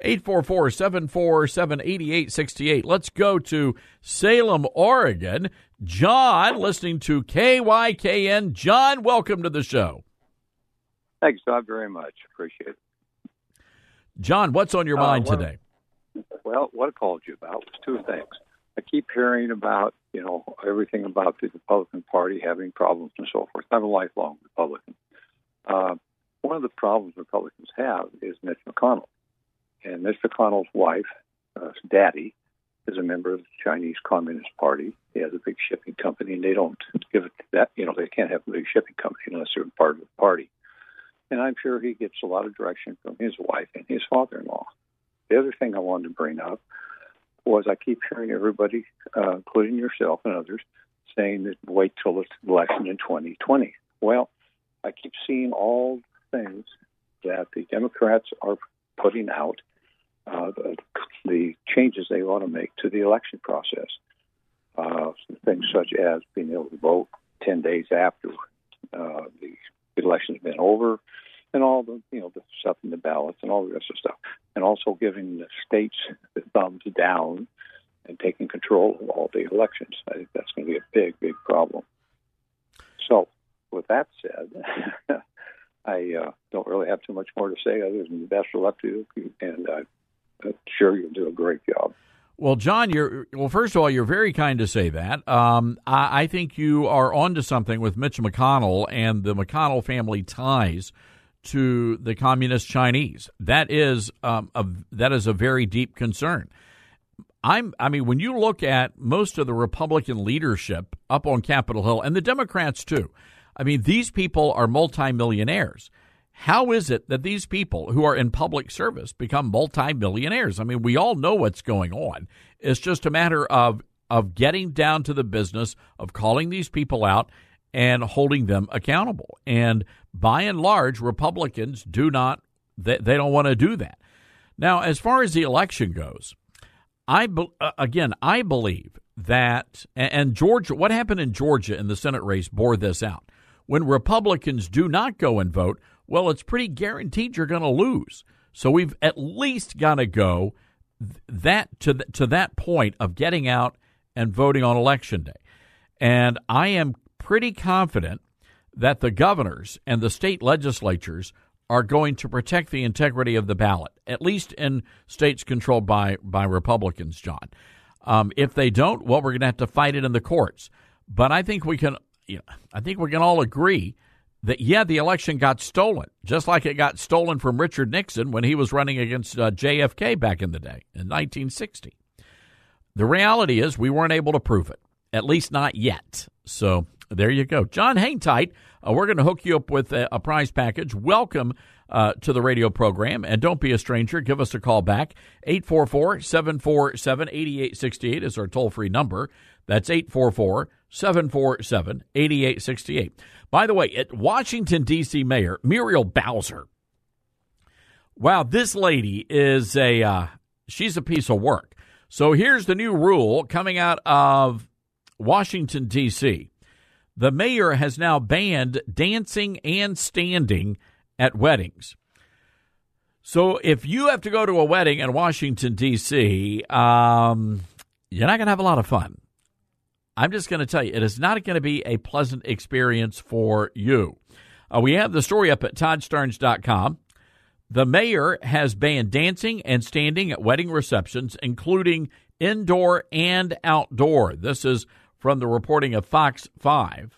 844-747-8868. Let's go to Salem, Oregon. John, listening to KYKN. John, welcome to the show. Thanks, Todd, very much. Appreciate it. John, what's on your mind today? Well, what I called you about was two things. I keep hearing about, everything about the Republican Party having problems and so forth. I'm a lifelong Republican. One of the problems Republicans have is Mitch McConnell. And Mitch McConnell's wife, daddy, is a member of the Chinese Communist Party. He has a big shipping company, and they don't give it that. They can't have a big shipping company unless they're part of the party. And I'm sure he gets a lot of direction from his wife and his father-in-law. The other thing I wanted to bring up was I keep hearing everybody, including yourself and others, saying that wait till the election in 2020. Well, I keep seeing all the things that the Democrats are putting out, the changes they want to make to the election process. Things such as being able to vote 10 days after the election's been over, and all the the stuff in the ballots and all the rest of the stuff, and also giving the states the thumbs down and taking control of all the elections. I think that's going to be a big, big problem. So, with that said, I don't really have too much more to say other than the best of luck to you, and I'm sure you'll do a great job. Well, John, first of all, you're very kind to say that. I think you are onto something with Mitch McConnell and the McConnell family ties to the communist Chinese. That is a very deep concern. When you look at most of the Republican leadership up on Capitol Hill, and the Democrats too, these people are multimillionaires. How is it that these people who are in public service become multimillionaires? We all know what's going on. It's just a matter of getting down to the business of calling these people out and holding them accountable. And by and large, Republicans they don't want to do that. Now, as far as the election goes, I believe that, and Georgia, what happened in Georgia in the Senate race bore this out. When Republicans do not go and vote, well, it's pretty guaranteed you're going to lose. So we've at least got to go to that point of getting out and voting on Election Day. And I am pretty confident that the governors and the state legislatures are going to protect the integrity of the ballot, at least in states controlled by Republicans, John. If they don't, well, we're going to have to fight it in the courts. But I think we can all agree that, the election got stolen, just like it got stolen from Richard Nixon when he was running against JFK back in the day in 1960. The reality is we weren't able to prove it, at least not yet. So there you go. John, hang tight. We're going to hook you up with a prize package. Welcome to the radio program, and don't be a stranger. Give us a call back. 844-747-8868 is our toll-free number. That's 844-747-8868. By the way, at Washington, D.C. Mayor Muriel Bowser, wow, this lady is she's a piece of work. So here's the new rule coming out of Washington, D.C. The mayor has now banned dancing and standing at weddings. So if you have to go to a wedding in Washington, D.C., you're not going to have a lot of fun. I'm just going to tell you, it is not going to be a pleasant experience for you. We have the story up at ToddStarnes.com. The mayor has banned dancing and standing at wedding receptions, including indoor and outdoor. This is from the reporting of Fox 5.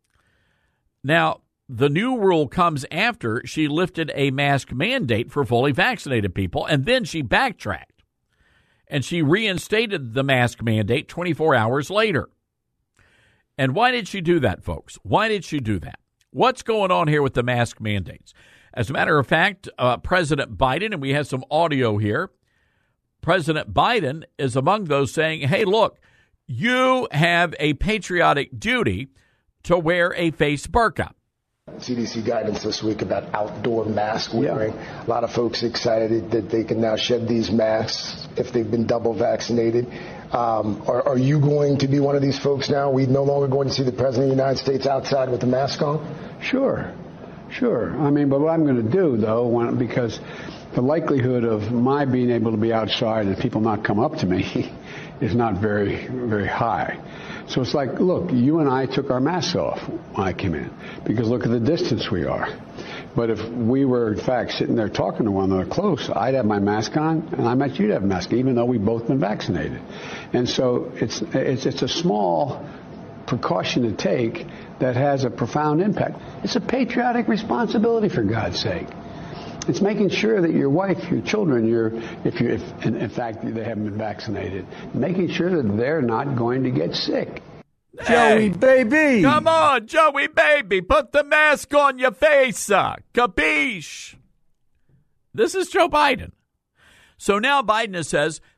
Now, the new rule comes after she lifted a mask mandate for fully vaccinated people, and then she backtracked, and she reinstated the mask mandate 24 hours later. And why did she do that, folks? Why did she do that? What's going on here with the mask mandates? As a matter of fact, President Biden, and we have some audio here, President Biden is among those saying, hey, look, you have a patriotic duty to wear a face burqa. CDC guidance this week about outdoor mask wearing. Yeah. A lot of folks excited that they can now shed these masks if they've been double vaccinated. Are you going to be one of these folks now? We no longer going to see the President of the United States outside with the mask on? Sure. But what I'm going to do, though, because the likelihood of my being able to be outside and people not come up to me is not very, very high. So it's like, look, you and I took our masks off when I came in because look at the distance we are. But if we were, in fact, sitting there talking to one another close, I'd have my mask on, and I bet you'd have a mask, even though we've both been vaccinated. And so it's a small precaution to take that has a profound impact. It's a patriotic responsibility, for God's sake. It's making sure that your wife, your children, if in fact they haven't been vaccinated, making sure that they're not going to get sick. Hey, Joey, baby! Come on, Joey, baby! Put the mask on your face, capiche? This is Joe Biden. So now Biden says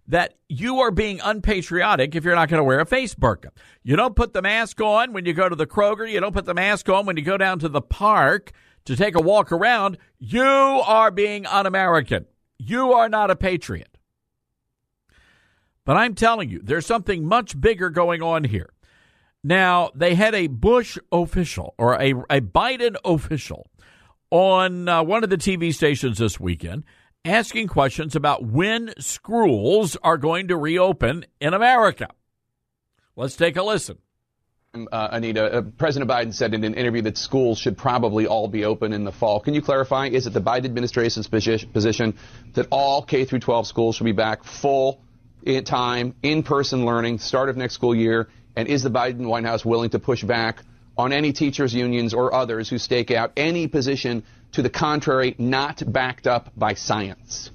that you are being unpatriotic if you're not going to wear a face burqa. You don't put the mask on when you go to the Kroger. You don't put the mask on when you go down to the park to take a walk around. You are being un-American. You are not a patriot. But I'm telling you, there's something much bigger going on here. Now, they had a Bush official or a Biden official on one of the TV stations this weekend asking questions about when schools are going to reopen in America. Let's take a listen. Anita, President Biden said in an interview that schools should probably all be open in the fall. Can you clarify, is it the Biden administration's position that all K-12 schools should be back full time, in-person learning, start of next school year? And is the Biden White House willing to push back on any teachers' unions or others who stake out any position to the contrary, not backed up by science?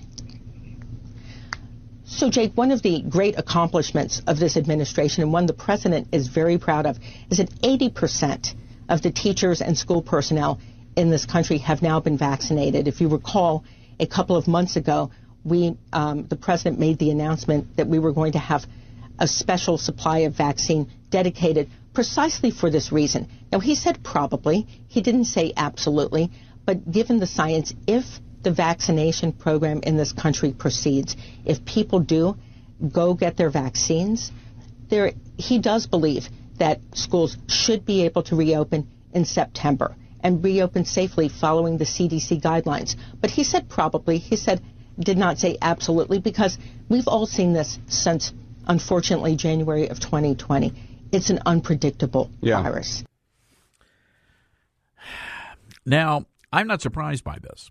So, Jake, one of the great accomplishments of this administration, and one the president is very proud of, is that 80% of the teachers and school personnel in this country have now been vaccinated. If you recall, a couple of months ago, the president made the announcement that we were going to have a special supply of vaccine dedicated precisely for this reason. Now, he said probably. He didn't say absolutely. But given the science, if the vaccination program in this country proceeds, if people do go get their vaccines, he does believe that schools should be able to reopen in September and reopen safely following the CDC guidelines. But he said probably. He did not say absolutely, because we've all seen this since, unfortunately, January of 2020. It's an unpredictable virus. Now, I'm not surprised by this.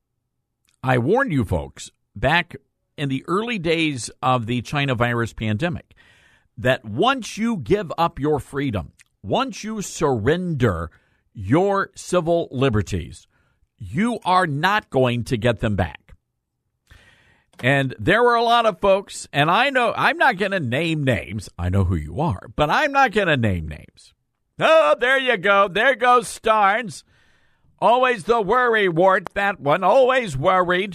I warned you folks back in the early days of the China virus pandemic that once you give up your freedom, once you surrender your civil liberties, you are not going to get them back. And there were a lot of folks, and I know I'm not going to name names. I know who you are, but I'm not going to name names. Oh, there you go. There goes Starnes. Always the worry wart, that one. Always worried.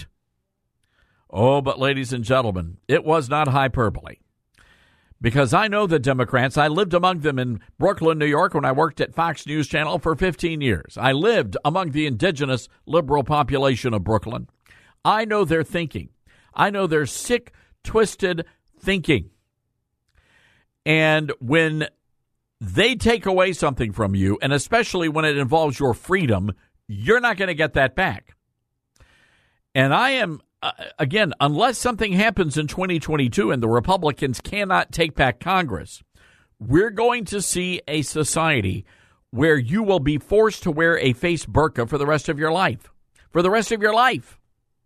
Oh, but ladies and gentlemen, it was not hyperbole. Because I know the Democrats. I lived among them in Brooklyn, New York, when I worked at Fox News Channel for 15 years. I lived among the indigenous liberal population of Brooklyn. I know their thinking. I know their sick, twisted thinking. And when they take away something from you, and especially when it involves your freedom, you're not going to get that back. And I am, again, unless something happens in 2022 and the Republicans cannot take back Congress, we're going to see a society where you will be forced to wear a face burqa for the rest of your life. For the rest of your life.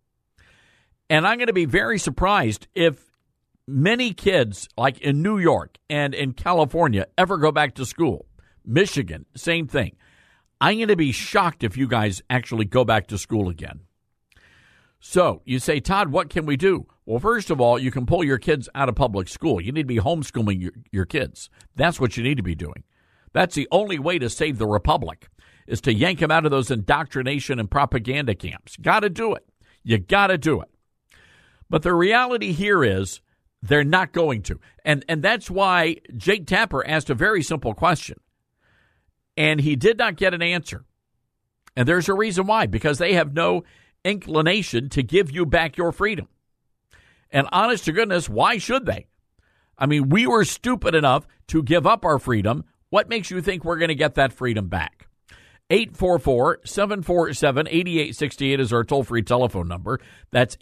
And I'm going to be very surprised if many kids, like in New York and in California, ever go back to school. Michigan, same thing. I'm going to be shocked if you guys actually go back to school again. So you say, Todd, what can we do? Well, first of all, you can pull your kids out of public school. You need to be homeschooling your kids. That's what you need to be doing. That's the only way to save the republic, is to yank them out of those indoctrination and propaganda camps. Got to do it. You got to do it. But the reality here is they're not going to. And that's why Jake Tapper asked a very simple question. And he did not get an answer. And there's a reason why. Because they have no inclination to give you back your freedom. And honest to goodness, why should they? I mean, we were stupid enough to give up our freedom. What makes you think we're going to get that freedom back? 844-747-8868 is our toll-free telephone number. That's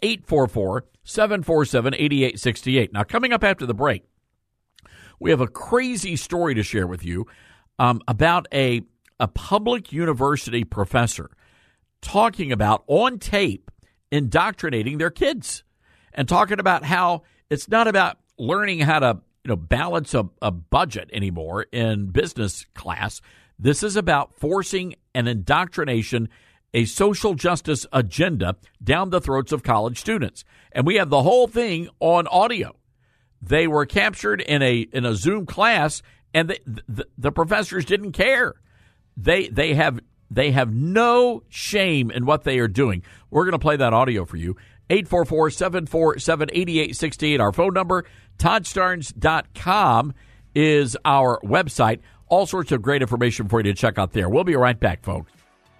844-747-8868. Now, coming up after the break, we have a crazy story to share with you about a public university professor talking about, on tape, indoctrinating their kids and talking about how it's not about learning how to balance a budget anymore in business class. This is about forcing an indoctrination, a social justice agenda down the throats of college students. And we have the whole thing on audio. They were captured in a Zoom class, and the professors didn't care. They have no shame in what they are doing. We're going to play that audio for you. 844-747-8868. Our phone number, ToddStarnes.com is our website. All sorts of great information for you to check out there. We'll be right back, folks.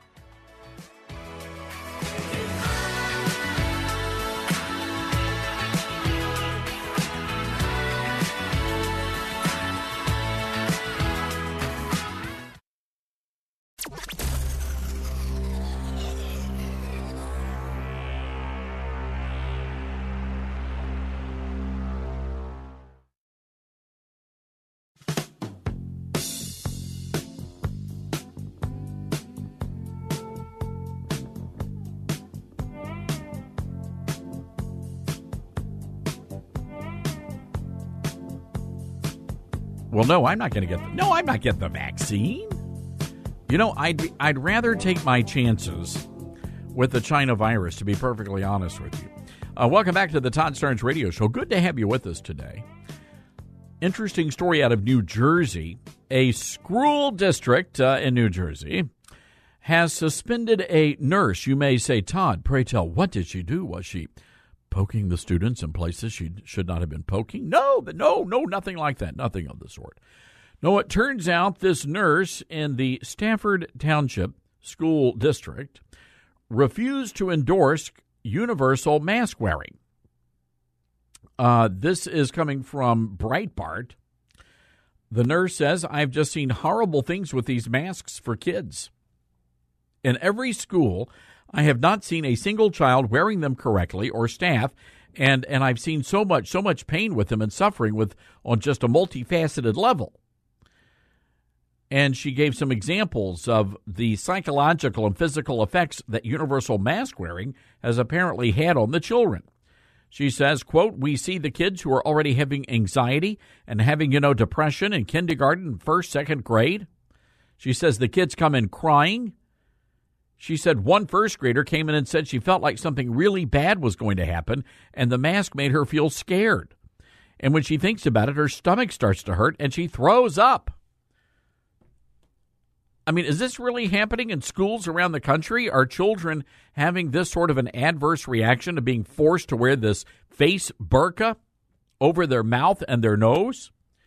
Well, no, I'm not going to get the vaccine. You know, I'd rather take my chances with the China virus, to be perfectly honest with you. Welcome back to the Todd Starnes Radio Show. Good to have you with us today. Interesting story out of New Jersey. A school district in New Jersey has suspended a nurse. You may say, Todd, pray tell, what did she do? Was she poking the students in places she should not have been poking? No, nothing like that. Nothing of the sort. No, it turns out this nurse in the Stafford Township School District refused to endorse universal mask wearing. This is coming from Breitbart. The nurse says, I've just seen horrible things with these masks for kids. In every school, I have not seen a single child wearing them correctly or staff, and I've seen so much pain with them and suffering on just a multifaceted level. And she gave some examples of the psychological and physical effects that universal mask wearing has apparently had on the children. She says, quote, we see the kids who are already having anxiety and having, depression in kindergarten, first, second grade. She says the kids come in crying. She said one first grader came in and said she felt like something really bad was going to happen, and the mask made her feel scared. And when she thinks about it, her stomach starts to hurt, and she throws up. I mean, is this really happening in schools around the country? Are children having this sort of an adverse reaction to being forced to wear this face burqa over their mouth and their nose?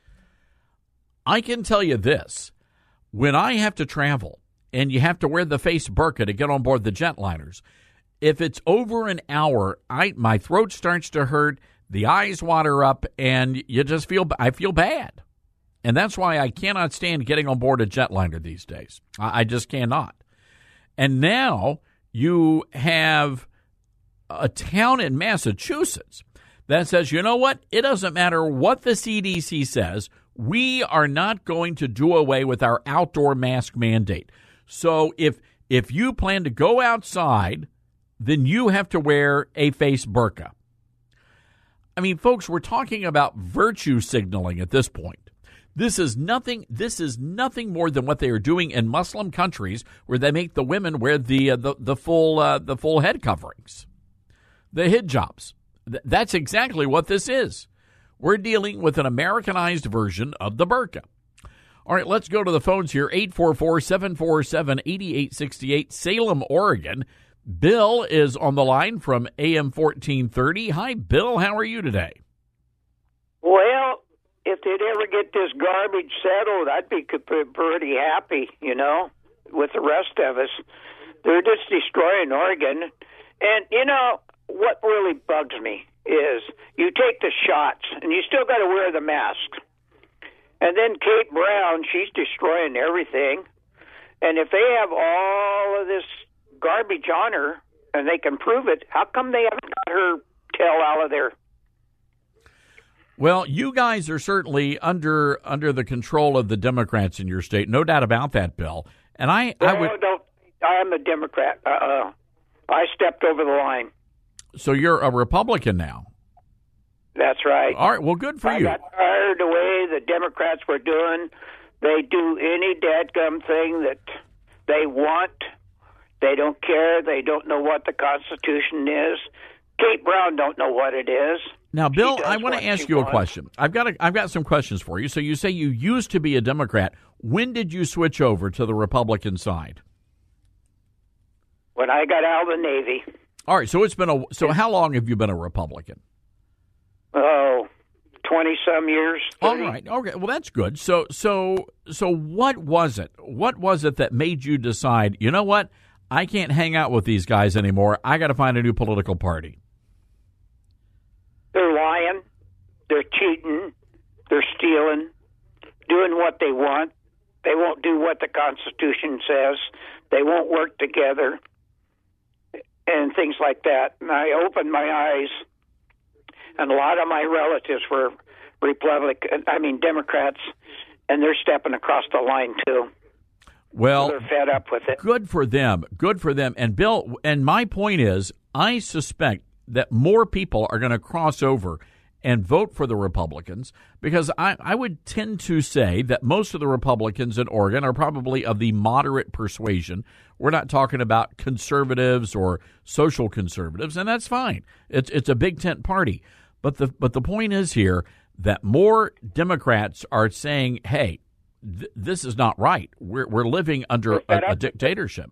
I can tell you this. When I have to travel, and you have to wear the face burqa to get on board the jetliners, if it's over an hour, my throat starts to hurt, the eyes water up, and I feel bad. And that's why I cannot stand getting on board a jetliner these days. I just cannot. And now you have a town in Massachusetts that says, you know what? It doesn't matter what the CDC says. We are not going to do away with our outdoor mask mandate. So if you plan to go outside, then you have to wear a face burqa. I mean, folks, we're talking about virtue signaling at this point. This is nothing more than what they are doing in Muslim countries where they make the women wear the full head coverings, the hijabs. That's exactly what this is. We're dealing with an Americanized version of the burqa. All right, let's go to the phones here. 844-747-8868, Salem, Oregon. Bill is on the line from AM 1430. Hi, Bill. How are you today? Well, if they'd ever get this garbage settled, I'd be pretty happy, with the rest of us. They're just destroying Oregon. And, what really bugs me is you take the shots, and you still got to wear the mask. And then Kate Brown, she's destroying everything. And if they have all of this garbage on her, and they can prove it, how come they haven't got her tail out of there? Well, you guys are certainly under the control of the Democrats in your state, no doubt about that, Bill. And I am a Democrat. I stepped over the line. So you're a Republican now? That's right. All right, well, good for you. I got tired of the way the Democrats were doing. They do any dadgum thing that they want. They don't care. They don't know what the Constitution is. Kate Brown don't know what it is. Now, Bill, I want to ask you a question. I've got some questions for you. So you say you used to be a Democrat. When did you switch over to the Republican side? When I got out of the Navy. All right, so so how long have you been a Republican? Oh, 20-some years. 30. All right, okay, well, that's good. So what was it? What was it that made you decide, you know what, I can't hang out with these guys anymore. I got to find a new political party. They're lying. They're cheating. They're stealing. Doing what they want. They won't do what the Constitution says. They won't work together. And things like that. And I opened my eyes, and a lot of my relatives were Democrats, and they're stepping across the line too. Well, they're fed up with it. Good for them. Good for them. And Bill, and my point is, I suspect that more people are going to cross over and vote for the Republicans, because I would tend to say that most of the Republicans in Oregon are probably of the moderate persuasion. We're not talking about conservatives or social conservatives, and that's fine. It's a big tent party. But the point is here that more Democrats are saying, hey, this is not right. We're living under a dictatorship.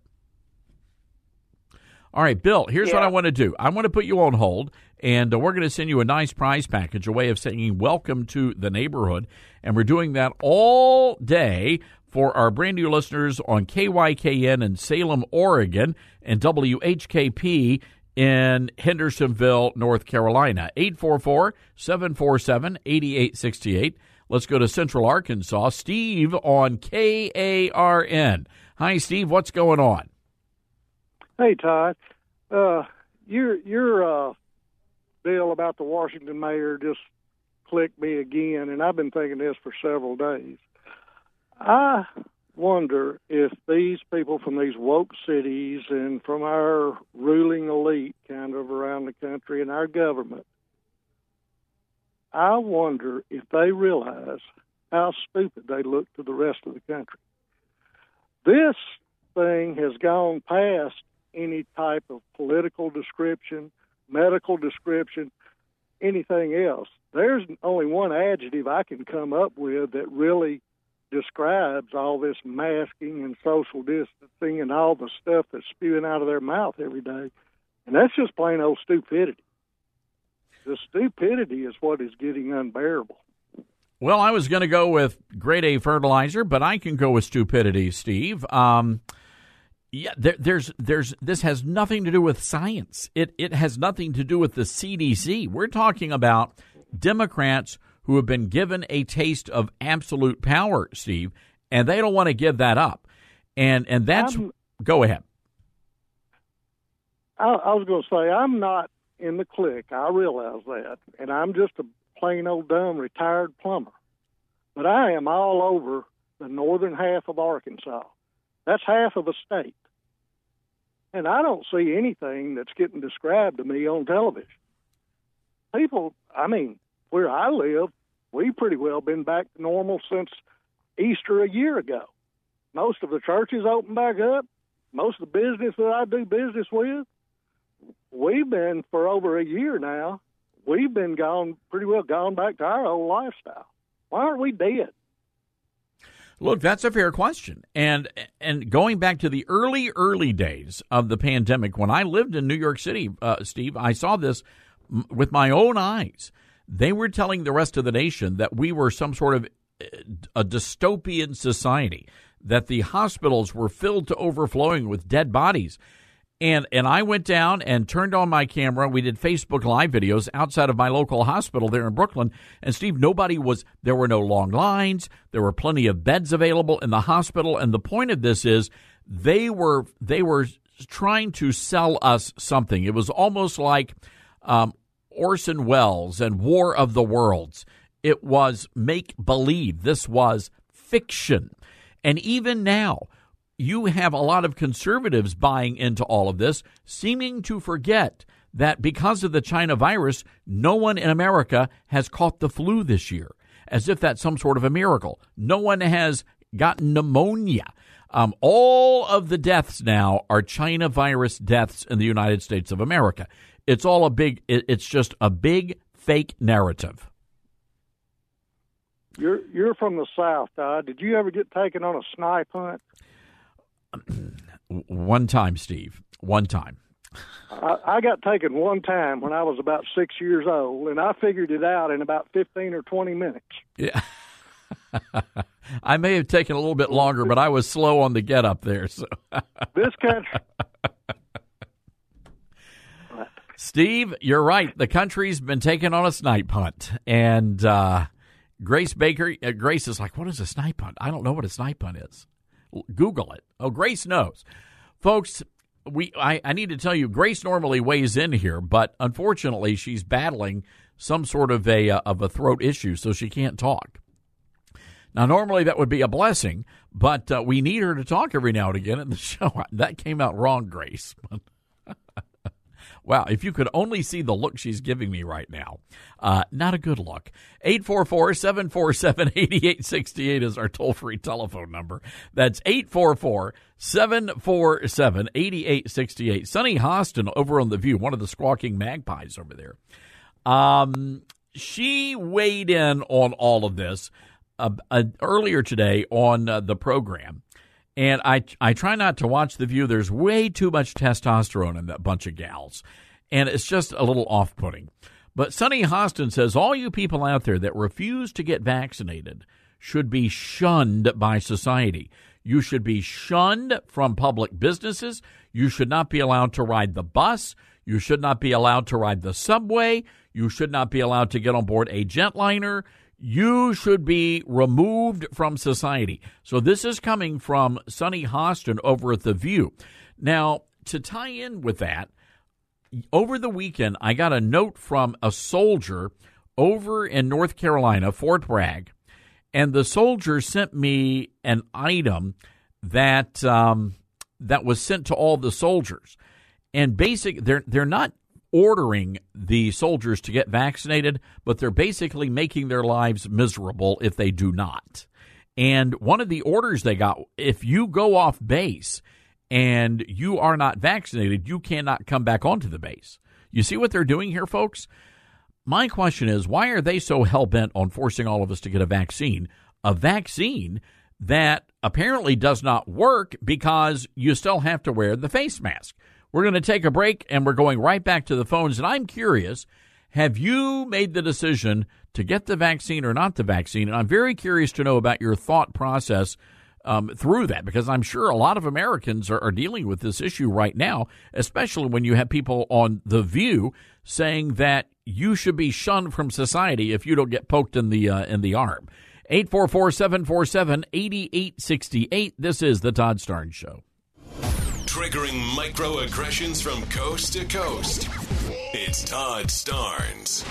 All right, Bill, here's what I want to do. I want to put you on hold, and we're going to send you a nice prize package, a way of saying welcome to the neighborhood. And we're doing that all day for our brand new listeners on KYKN in Salem, Oregon, and WHKP in Hendersonville, North Carolina. 844-747-8868. Let's go to Central Arkansas. Steve on KARN. Hi, Steve. What's going on? Hey, Todd. Your deal about the Washington mayor just clicked me again, and I've been thinking this for several days. I wonder if these people from these woke cities and from our ruling elite kind of around the country and our government, I wonder if they realize how stupid they look to the rest of the country. This thing has gone past any type of political description, medical description, anything else. There's only one adjective I can come up with that really describes all this masking and social distancing and all the stuff that's spewing out of their mouth every day, and that's just plain old stupidity. The stupidity is what is getting unbearable. Well, I was going to go with grade A fertilizer, but I can go with stupidity, Steve. This has nothing to do with science. It has nothing to do with the CDC. We're talking about Democrats who have been given a taste of absolute power, Steve, and they don't want to give that up. And that's go ahead. I was going to say, I'm not in the clique. I realize that, and I'm just a plain old dumb retired plumber. But I am all over the northern half of Arkansas. That's half of a state. And I don't see anything that's getting described to me on television. People, where I live, we've pretty well been back to normal since Easter a year ago. Most of the churches open back up. Most of the business that I do business with, we've been for over a year now. We've been pretty well gone back to our old lifestyle. Why aren't we dead? Look, that's a fair question. And going back to the early days of the pandemic, when I lived in New York City, Steve, I saw this with my own eyes. They were telling the rest of the nation that we were some sort of a dystopian society, that the hospitals were filled to overflowing with dead bodies. And I went down and turned on my camera. We did Facebook Live videos outside of my local hospital there in Brooklyn. And, Steve, there were no long lines. There were plenty of beds available in the hospital. And the point of this is they were trying to sell us something. It was almost like Orson Welles and War of the Worlds. It was make-believe. This was fiction. And even now, you have a lot of conservatives buying into all of this, seeming to forget that because of the China virus, no one in America has caught the flu this year, as if that's some sort of a miracle. No one has gotten pneumonia. All of the deaths now are China virus deaths in the United States of America. It's just a big fake narrative. You're from the South, Todd. Did you ever get taken on a snipe hunt? One time, Steve. One time. I got taken one time when I was about 6 years old, and I figured it out in about 15 or 20 minutes. Yeah. I may have taken a little bit longer, but I was slow on the get up there. So this country. Steve, you're right. The country's been taken on a snipe hunt, and Grace Baker. Grace is like, "What is a snipe hunt? I don't know what a snipe hunt is." Google it. Oh, Grace knows, folks. I need to tell you, Grace normally weighs in here, but unfortunately, she's battling some sort of a throat issue, so she can't talk. Now, normally that would be a blessing, but we need her to talk every now and again in the show. That came out wrong, Grace. Wow, if you could only see the look she's giving me right now. Not a good look. 844-747-8868 is our toll-free telephone number. That's 844-747-8868. Sunny Hostin over on The View, one of the squawking magpies over there. She weighed in on all of this earlier today on the program. And I try not to watch The View. There's way too much testosterone in that bunch of gals, and it's just a little off-putting. But Sunny Hostin says all you people out there that refuse to get vaccinated should be shunned by society. You should be shunned from public businesses. You should not be allowed to ride the bus. You should not be allowed to ride the subway. You should not be allowed to get on board a jetliner. You should be removed from society. So this is coming from Sunny Hostin over at The View. Now, to tie in with that, over the weekend, I got a note from a soldier over in North Carolina, Fort Bragg, and the soldier sent me an item that that was sent to all the soldiers. And they're not ordering the soldiers to get vaccinated, but they're basically making their lives miserable if they do not. And one of the orders they got, if you go off base and you are not vaccinated, you cannot come back onto the base. You see what they're doing here, folks? My question is, why are they so hell-bent on forcing all of us to get a vaccine? A vaccine that apparently does not work because you still have to wear the face mask. We're going to take a break, and we're going right back to the phones. And I'm curious, have you made the decision to get the vaccine or not the vaccine? And I'm very curious to know about your thought process through that, because I'm sure a lot of Americans are dealing with this issue right now, especially when you have people on The View saying that you should be shunned from society if you don't get poked in the arm. 844-747-8868. This is the Todd Starnes Show. Triggering microaggressions from coast to coast. It's Todd Starnes.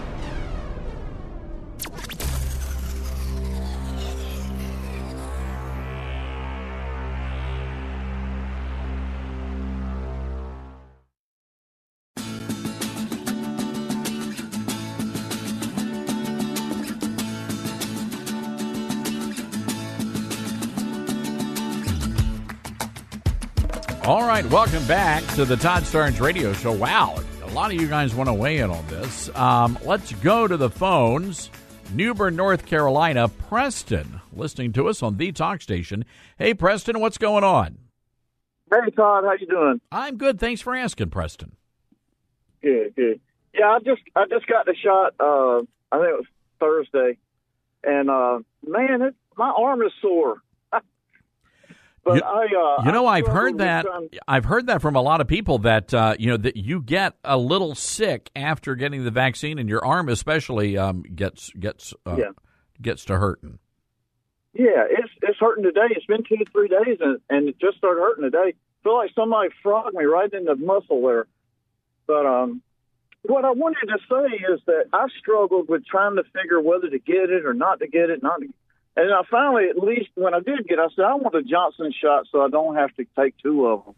All right, welcome back to the Todd Starnes Radio Show. Wow, a lot of you guys want to weigh in on this. Let's go to the phones. New Bern, North Carolina, Preston, listening to us on the talk station. Hey, Preston, what's going on? Hey, Todd, how you doing? I'm good. Thanks for asking, Preston. Good. Yeah, I just got the shot. I think it was Thursday, and man, my arm is sore. But I've heard that. I've heard that from a lot of people that that you get a little sick after getting the vaccine, and your arm especially gets to hurting. Yeah, it's hurting today. It's been 2 to 3 days, and it just started hurting today. I feel like somebody frogged me right in the muscle there. But what I wanted to say is that I struggled with trying to figure whether to get it or not to get it, And I finally, at least when I did get it, I said, I want a Johnson shot so I don't have to take 2 of them.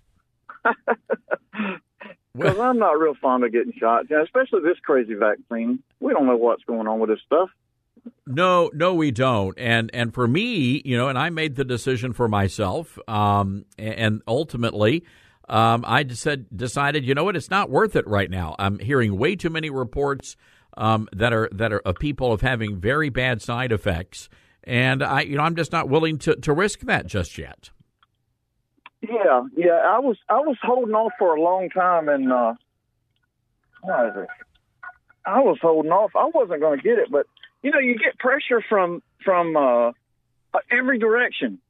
Because I'm not real fond of getting shots, especially this crazy vaccine. We don't know what's going on with this stuff. No, we don't. And for me, and I made the decision for myself, and ultimately I decided, you know what, it's not worth it right now. I'm hearing way too many reports that are of people of having very bad side effects. And I'm just not willing to risk that just yet. Yeah. I was holding off for a long time, and what is it? I was holding off. I wasn't going to get it, but you get pressure from every direction,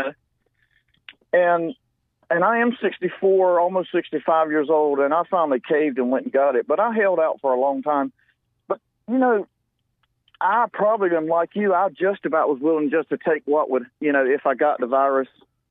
and I am 64, almost 65 years old, and I finally caved and went and got it. But I held out for a long time. But I probably am like you. I just about was willing just to take what would, if I got the virus,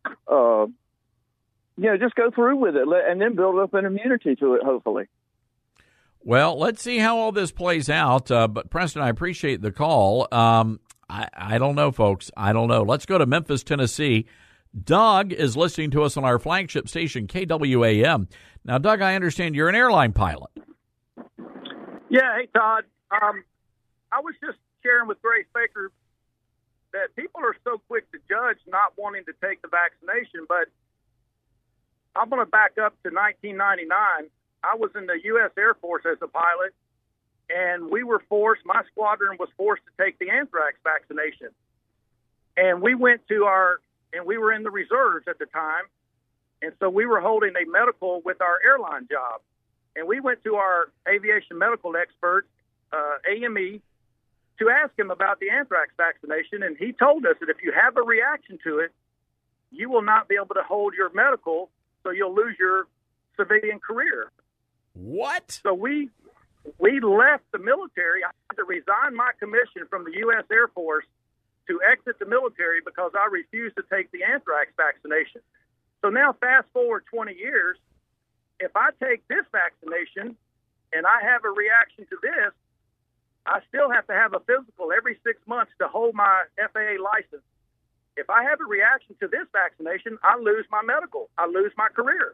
just go through with it and then build up an immunity to it, hopefully. Well, let's see how all this plays out. But, Preston, I appreciate the call. I don't know, folks. I don't know. Let's go to Memphis, Tennessee. Doug is listening to us on our flagship station, KWAM. Now, Doug, I understand you're an airline pilot. Yeah. Hey, Todd. I was just sharing with Grace Baker that people are so quick to judge not wanting to take the vaccination, but I'm going to back up to 1999. I was in the U.S. Air Force as a pilot, and we were forced, my squadron was forced to take the anthrax vaccination. And we went to and we were in the reserves at the time, and so we were holding a medical with our airline job. And we went to our aviation medical expert, AME, to ask him about the anthrax vaccination, and he told us that if you have a reaction to it, you will not be able to hold your medical, so you'll lose your civilian career. What? So we left the military. I had to resign my commission from the U.S. Air Force to exit the military because I refused to take the anthrax vaccination. So now fast forward 20 years, if I take this vaccination and I have a reaction to this, I still have to have a physical every 6 months to hold my FAA license. If I have a reaction to this vaccination, I lose my medical. I lose my career.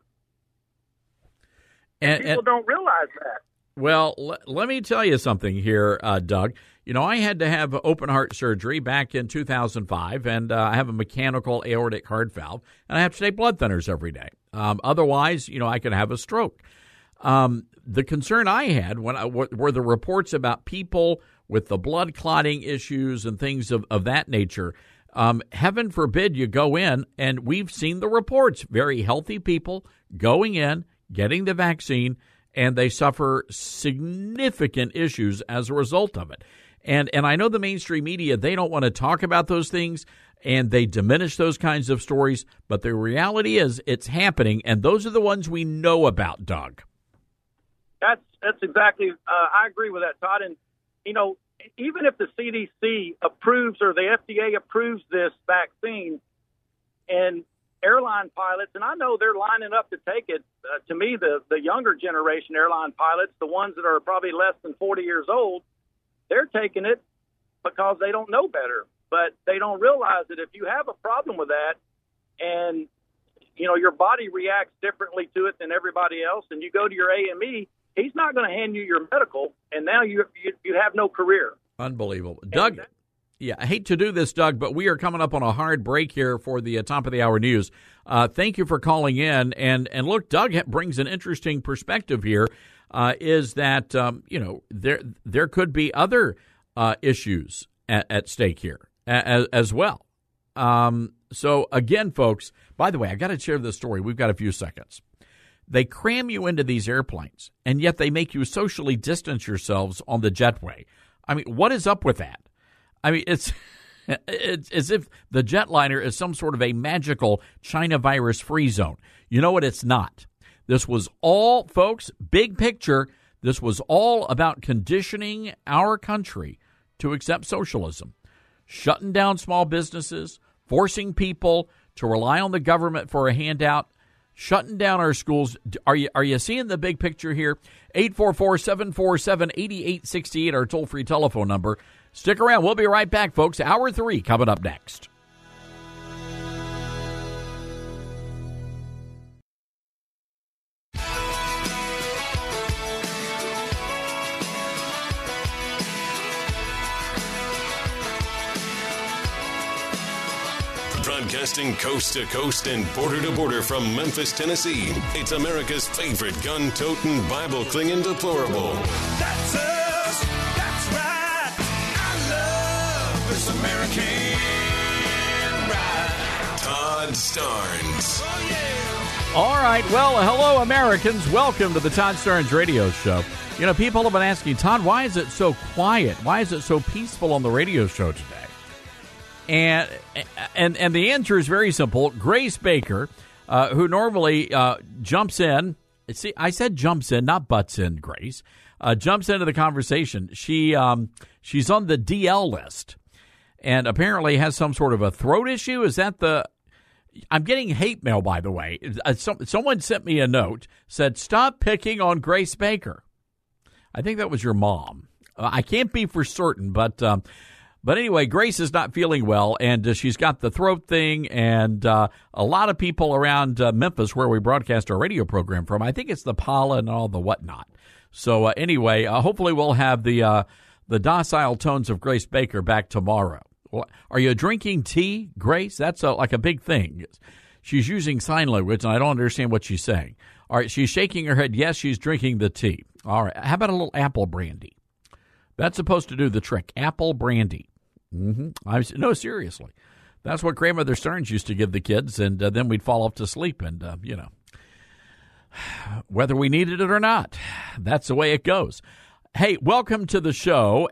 And people don't realize that. Well, let me tell you something here, Doug. I had to have open heart surgery back in 2005, and I have a mechanical aortic heart valve, and I have to take blood thinners every day. Otherwise, I could have a stroke. The concern I had were the reports about people with the blood clotting issues and things of that nature. Heaven forbid you go in, and we've seen the reports, very healthy people going in, getting the vaccine, and they suffer significant issues as a result of it. And I know the mainstream media, they don't want to talk about those things, and they diminish those kinds of stories, but the reality is it's happening, and those are the ones we know about, Doug. That's exactly, I agree with that, Todd. And, even if the CDC approves or the FDA approves this vaccine, and airline pilots, and I know they're lining up to take it, to me, the younger generation airline pilots, the ones that are probably less than 40 years old, they're taking it because they don't know better. But they don't realize that if you have a problem with that and, your body reacts differently to it than everybody else, and you go to your AME, he's not going to hand you your medical, and now you have no career. Unbelievable. Doug, I hate to do this, Doug, but we are coming up on a hard break here for the top of the hour news. Thank you for calling in. And look, Doug brings an interesting perspective here, is that, there could be other issues at stake here as well. So, again, folks, by the way, I got to share this story. We've got a few seconds. They cram you into these airplanes, and yet they make you socially distance yourselves on the jetway. I mean, what is up with that? I mean, it's as if the jetliner is some sort of a magical China virus-free zone. You know what? It's not. This was all, folks, big picture, this was all about conditioning our country to accept socialism, shutting down small businesses, forcing people to rely on the government for a handout, shutting down our schools. Are you seeing the big picture here? 844-747-8868, our toll-free telephone number. Stick around. We'll be right back, folks. Hour 3 coming up next. Broadcasting coast to coast and border to border from Memphis, Tennessee. It's America's favorite gun-toting, Bible-clinging deplorable. That's us. That's right. I love this American ride. Todd Todd Starnes. All right. Well, hello, Americans. Welcome to the Todd Starnes Radio Show. You know, people have been asking, Todd, why is it so quiet? Why is it so peaceful on the radio show today? And the answer is very simple. Grace Baker, who normally jumps in. See, I said jumps in, not butts in, Grace. Jumps into the conversation. She's on the DL list and apparently has some sort of a throat issue. Is that the... I'm getting hate mail, by the way. Someone sent me a note, said, stop picking on Grace Baker. I think that was your mom. I can't be for certain, but anyway, Grace is not feeling well, and she's got the throat thing, and a lot of people around Memphis, where we broadcast our radio program from, I think it's the pollen and all the whatnot. So anyway, hopefully we'll have the docile tones of Grace Baker back tomorrow. Well, are you drinking tea, Grace? That's like a big thing. She's using sign language, and I don't understand what she's saying. All right, she's shaking her head. Yes, she's drinking the tea. All right, how about a little apple brandy? That's supposed to do the trick. Apple brandy. No, seriously. That's what Grandmother Stearns used to give the kids, and then we'd fall off to sleep, and, whether we needed it or not, that's the way it goes. Hey, welcome to the show.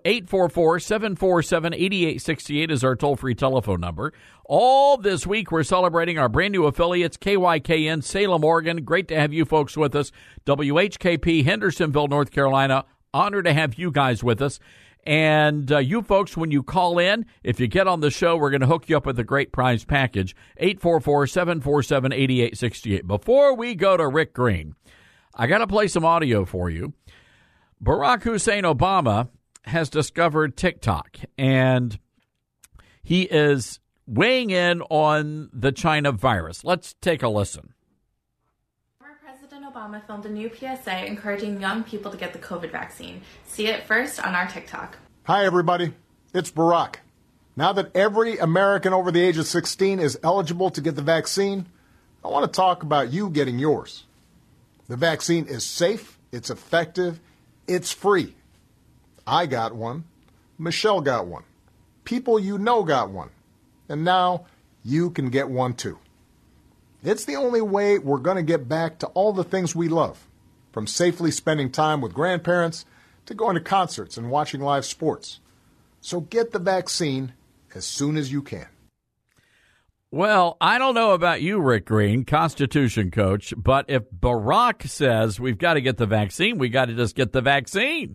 844-747-8868 is our toll-free telephone number. All this week, we're celebrating our brand-new affiliates, KYKN, Salem, Oregon. Great to have you folks with us. WHKP, Hendersonville, North Carolina. Honored to have you guys with us. And you folks, when you call in, if you get on the show, we're going to hook you up with a great prize package. 844-747-8868. Before we go to Rick Green, I got to play some audio for you. Barack Hussein Obama has discovered TikTok, and he is weighing in on the China virus. Let's take a listen. President Obama filmed a new PSA encouraging young people to get the COVID vaccine. See it first on our TikTok. Hi, everybody. It's Barack. Now that every American over the age of 16 is eligible to get the vaccine, I want to talk about you getting yours. The vaccine is safe, it's effective, it's free. I got one. Michelle got one. People you know got one. And now you can get one too. It's the only way we're going to get back to all the things we love, from safely spending time with grandparents to going to concerts and watching live sports. So get the vaccine as soon as you can. Well, I don't know about you, Rick Green, Constitution coach, but if Barack says we've got to get the vaccine, we got to just get the vaccine.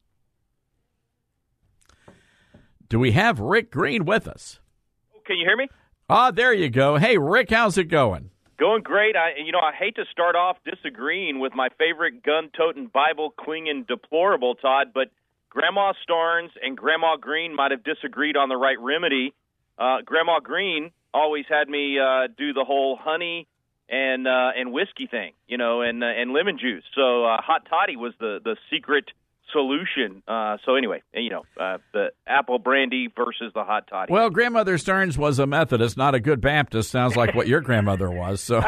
Do we have Rick Green with us? Can you hear me? There you go. Hey, Rick, how's it going? Going great. I hate to start off disagreeing with my favorite gun-toting, Bible-clinging deplorable, Todd, but Grandma Starnes and Grandma Green might have disagreed on the right remedy. Grandma Green always had me do the whole honey and whiskey thing, and lemon juice. So hot toddy was the secret solution. So anyway, the apple brandy versus the hot toddy. Well, Grandmother Stearns was a Methodist, not a good Baptist. Sounds like what your grandmother was. So.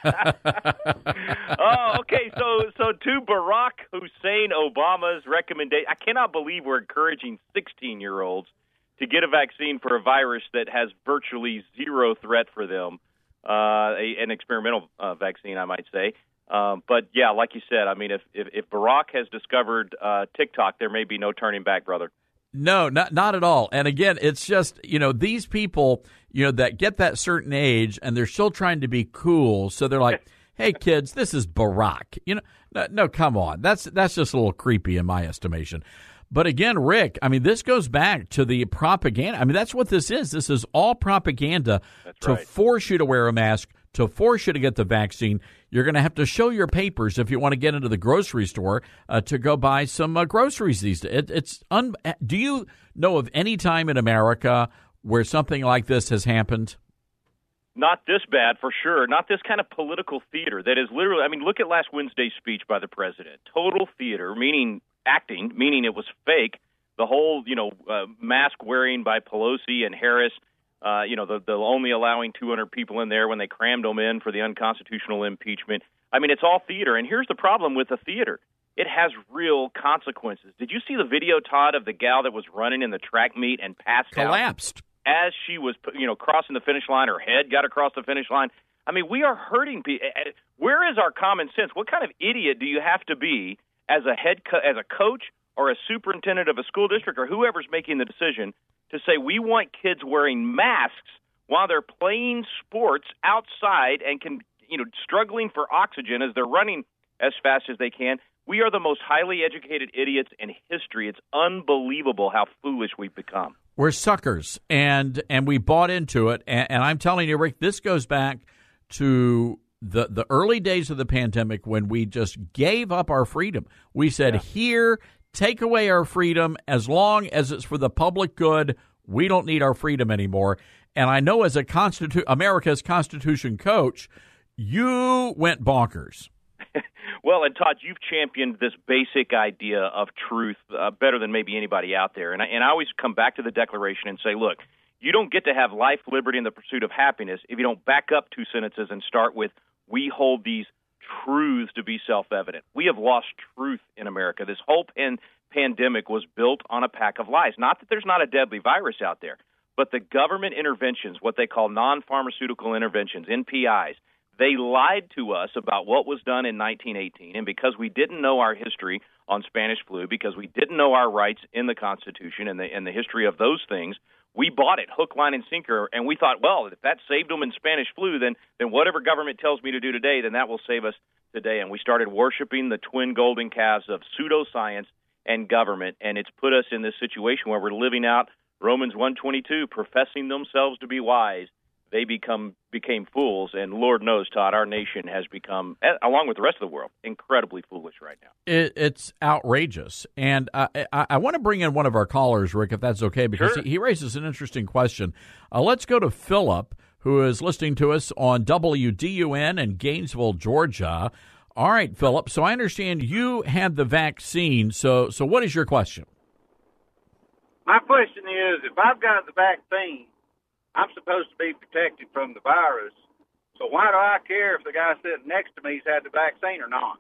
Oh, okay. So to Barack Hussein Obama's recommendation, I cannot believe we're encouraging 16-year-olds to get a vaccine for a virus that has virtually zero threat for them, an experimental vaccine, I might say. But, yeah, like you said, I mean, if Barack has discovered TikTok, there may be no turning back, brother. No, not at all. And, again, it's just, these people, that get that certain age and they're still trying to be cool. So they're like, hey, kids, this is Barack. No, come on. That's just a little creepy in my estimation. But again, Rick, I mean, this goes back to the propaganda. I mean, that's what this is. This is all propaganda to force you to wear a mask, to force you to get the vaccine. You're going to have to show your papers if you want to get into the grocery store to go buy some groceries these days. Do you know of any time in America where something like this has happened? Not this bad, for sure. Not this kind of political theater that is literally, I mean, look at last Wednesday's speech by the president. Total theater, meaning it was fake. The whole, mask wearing by Pelosi and Harris, the only allowing 200 people in there when they crammed them in for the unconstitutional impeachment. I mean, it's all theater. And here's the problem with the theater. It has real consequences. Did you see the video, Todd, of the gal that was running in the track meet and passed out? Collapsed. as she was, crossing the finish line. Her head got across the finish line. I mean, we are hurting people. Where is our common sense? What kind of idiot do you have to be as as a coach or a superintendent of a school district or whoever's making the decision to say we want kids wearing masks while they're playing sports outside and struggling for oxygen as they're running as fast as they can? We are the most highly educated idiots in history. It's unbelievable how foolish we've become. We're suckers, and we bought into it. And I'm telling you, Rick, this goes back to the early days of the pandemic when we just gave up our freedom. We said, here, take away our freedom as long as it's for the public good. We don't need our freedom anymore. And I know as America's Constitution coach, you went bonkers. Well, and Todd, you've championed this basic idea of truth better than maybe anybody out there. And I always come back to the Declaration and say, look, you don't get to have life, liberty, and the pursuit of happiness if you don't back up two sentences and start with, we hold these truths to be self-evident. We have lost truth in America. This whole pandemic was built on a pack of lies. Not that there's not a deadly virus out there, but the government interventions, what they call non-pharmaceutical interventions, NPIs, they lied to us about what was done in 1918, and because we didn't know our history on Spanish flu, because we didn't know our rights in the Constitution and the history of those things, we bought it hook, line, and sinker, and we thought, well, if that saved them in Spanish flu, then whatever government tells me to do today, then that will save us today. And we started worshiping the twin golden calves of pseudoscience and government, and it's put us in this situation where we're living out Romans 1:22, professing themselves to be wise. They became fools, and Lord knows, Todd, our nation has become, along with the rest of the world, incredibly foolish right now. It's outrageous. And I want to bring in one of our callers, Rick, if that's okay, because he raises an interesting question. Let's go to Philip, who is listening to us on WDUN in Gainesville, Georgia. All right, Philip, so I understand you had the vaccine. So what is your question? My question is, if I've got the vaccine, I'm supposed to be protected from the virus. So why do I care if the guy sitting next to me's had the vaccine or not?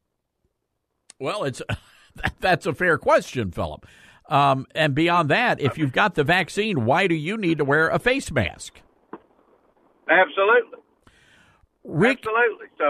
Well, that's a fair question, Philip. And beyond that, if you've got the vaccine, why do you need to wear a face mask? Absolutely. Rick, absolutely. So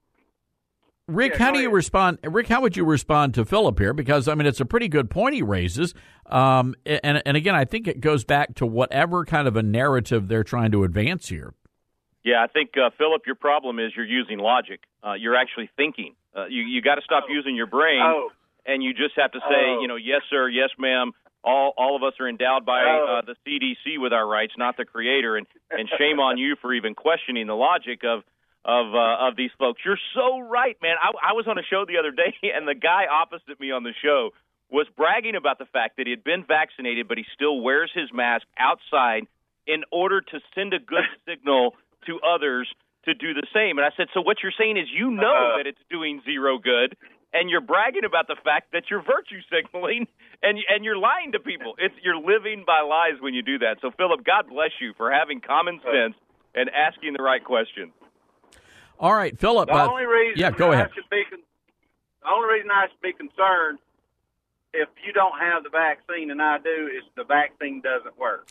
Rick, how do you respond? Rick, how would you respond to Philip here? Because, I mean, it's a pretty good point he raises. And again, I think it goes back to whatever kind of a narrative they're trying to advance here. Yeah, I think, Philip, your problem is you're using logic. You're actually thinking. You got to stop using your brain, and you just have to say, yes, sir, yes, ma'am. All of us are endowed by the CDC with our rights, not the Creator, and shame on you for even questioning the logic of these folks. You're so right, man. I was on a show the other day, and the guy opposite me on the show was bragging about the fact that he had been vaccinated, but he still wears his mask outside in order to send a good signal to others to do the same. And I said, so what you're saying is you know that it's doing zero good, and you're bragging about the fact that you're virtue signaling, and you're lying to people. You're living by lies when you do that. So, Philip, God bless you for having common sense and asking the right question. All right, Philip. The only reason go ahead. The only reason I should be concerned if you don't have the vaccine and I do is the vaccine doesn't work.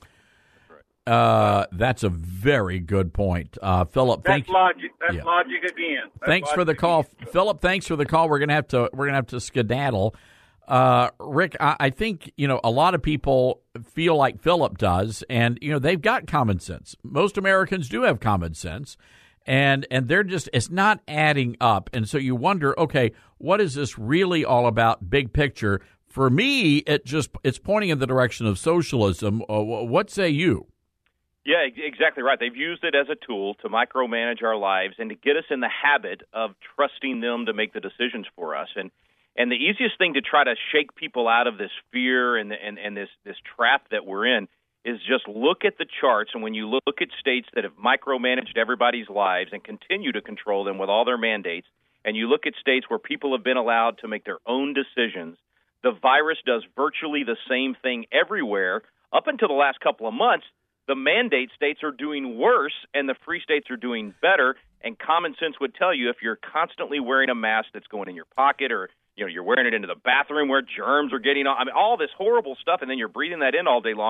That's a very good point, Philip. That's logic. That's logic again. Thanks for the call, Philip. Thanks for the call. We're gonna have to skedaddle. Rick, I think a lot of people feel like Philip does, and they've got common sense. Most Americans do have common sense. And they're just, it's not adding up. And so you wonder, okay, what is this really all about, big picture? For me, it's pointing in the direction of socialism. What say you? Yeah, exactly right. They've used it as a tool to micromanage our lives and to get us in the habit of trusting them to make the decisions for us. And the easiest thing to try to shake people out of this fear and this trap that we're in is just look at the charts, and when you look at states that have micromanaged everybody's lives and continue to control them with all their mandates, and you look at states where people have been allowed to make their own decisions, the virus does virtually the same thing everywhere. Up until the last couple of months, the mandate states are doing worse and the free states are doing better, and common sense would tell you if you're constantly wearing a mask that's going in your pocket or you're wearing it into the bathroom where germs are getting on, all this horrible stuff, and then you're breathing that in all day long,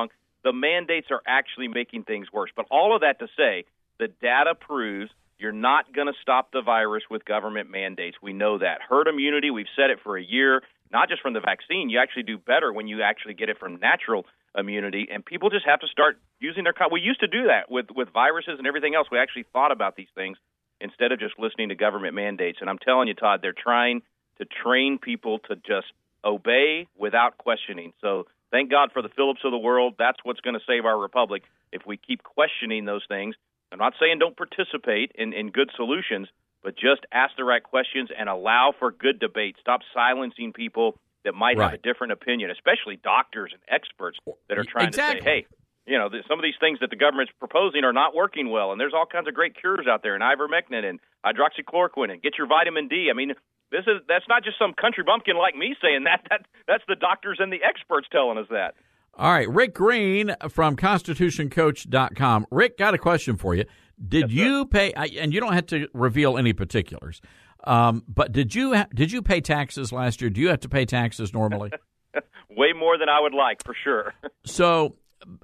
the mandates are actually making things worse. But all of that to say, the data proves you're not going to stop the virus with government mandates. We know that. Herd immunity, we've said it for a year, not just from the vaccine. You actually do better when you actually get it from natural immunity, and people just have to start using their we used to do that with viruses and everything else. We actually thought about these things instead of just listening to government mandates. And I'm telling you, Todd, they're trying to train people to just obey without questioning. So thank God for the Phillips of the world. That's what's going to save our republic if we keep questioning those things. I'm not saying don't participate in good solutions, but just ask the right questions and allow for good debate. Stop silencing people that might have a different opinion, especially doctors and experts that are trying to say, hey, some of these things that the government's proposing are not working well, and there's all kinds of great cures out there, and ivermectin and hydroxychloroquine, and get your vitamin D. I mean, that's not just some country bumpkin like me saying that. That's the doctors and the experts telling us that. All right, Rick Green from ConstitutionCoach.com. Rick, got a question for you. Did you pay? And you don't have to reveal any particulars. But did you pay taxes last year? Do you have to pay taxes normally? Way more than I would like, for sure. So,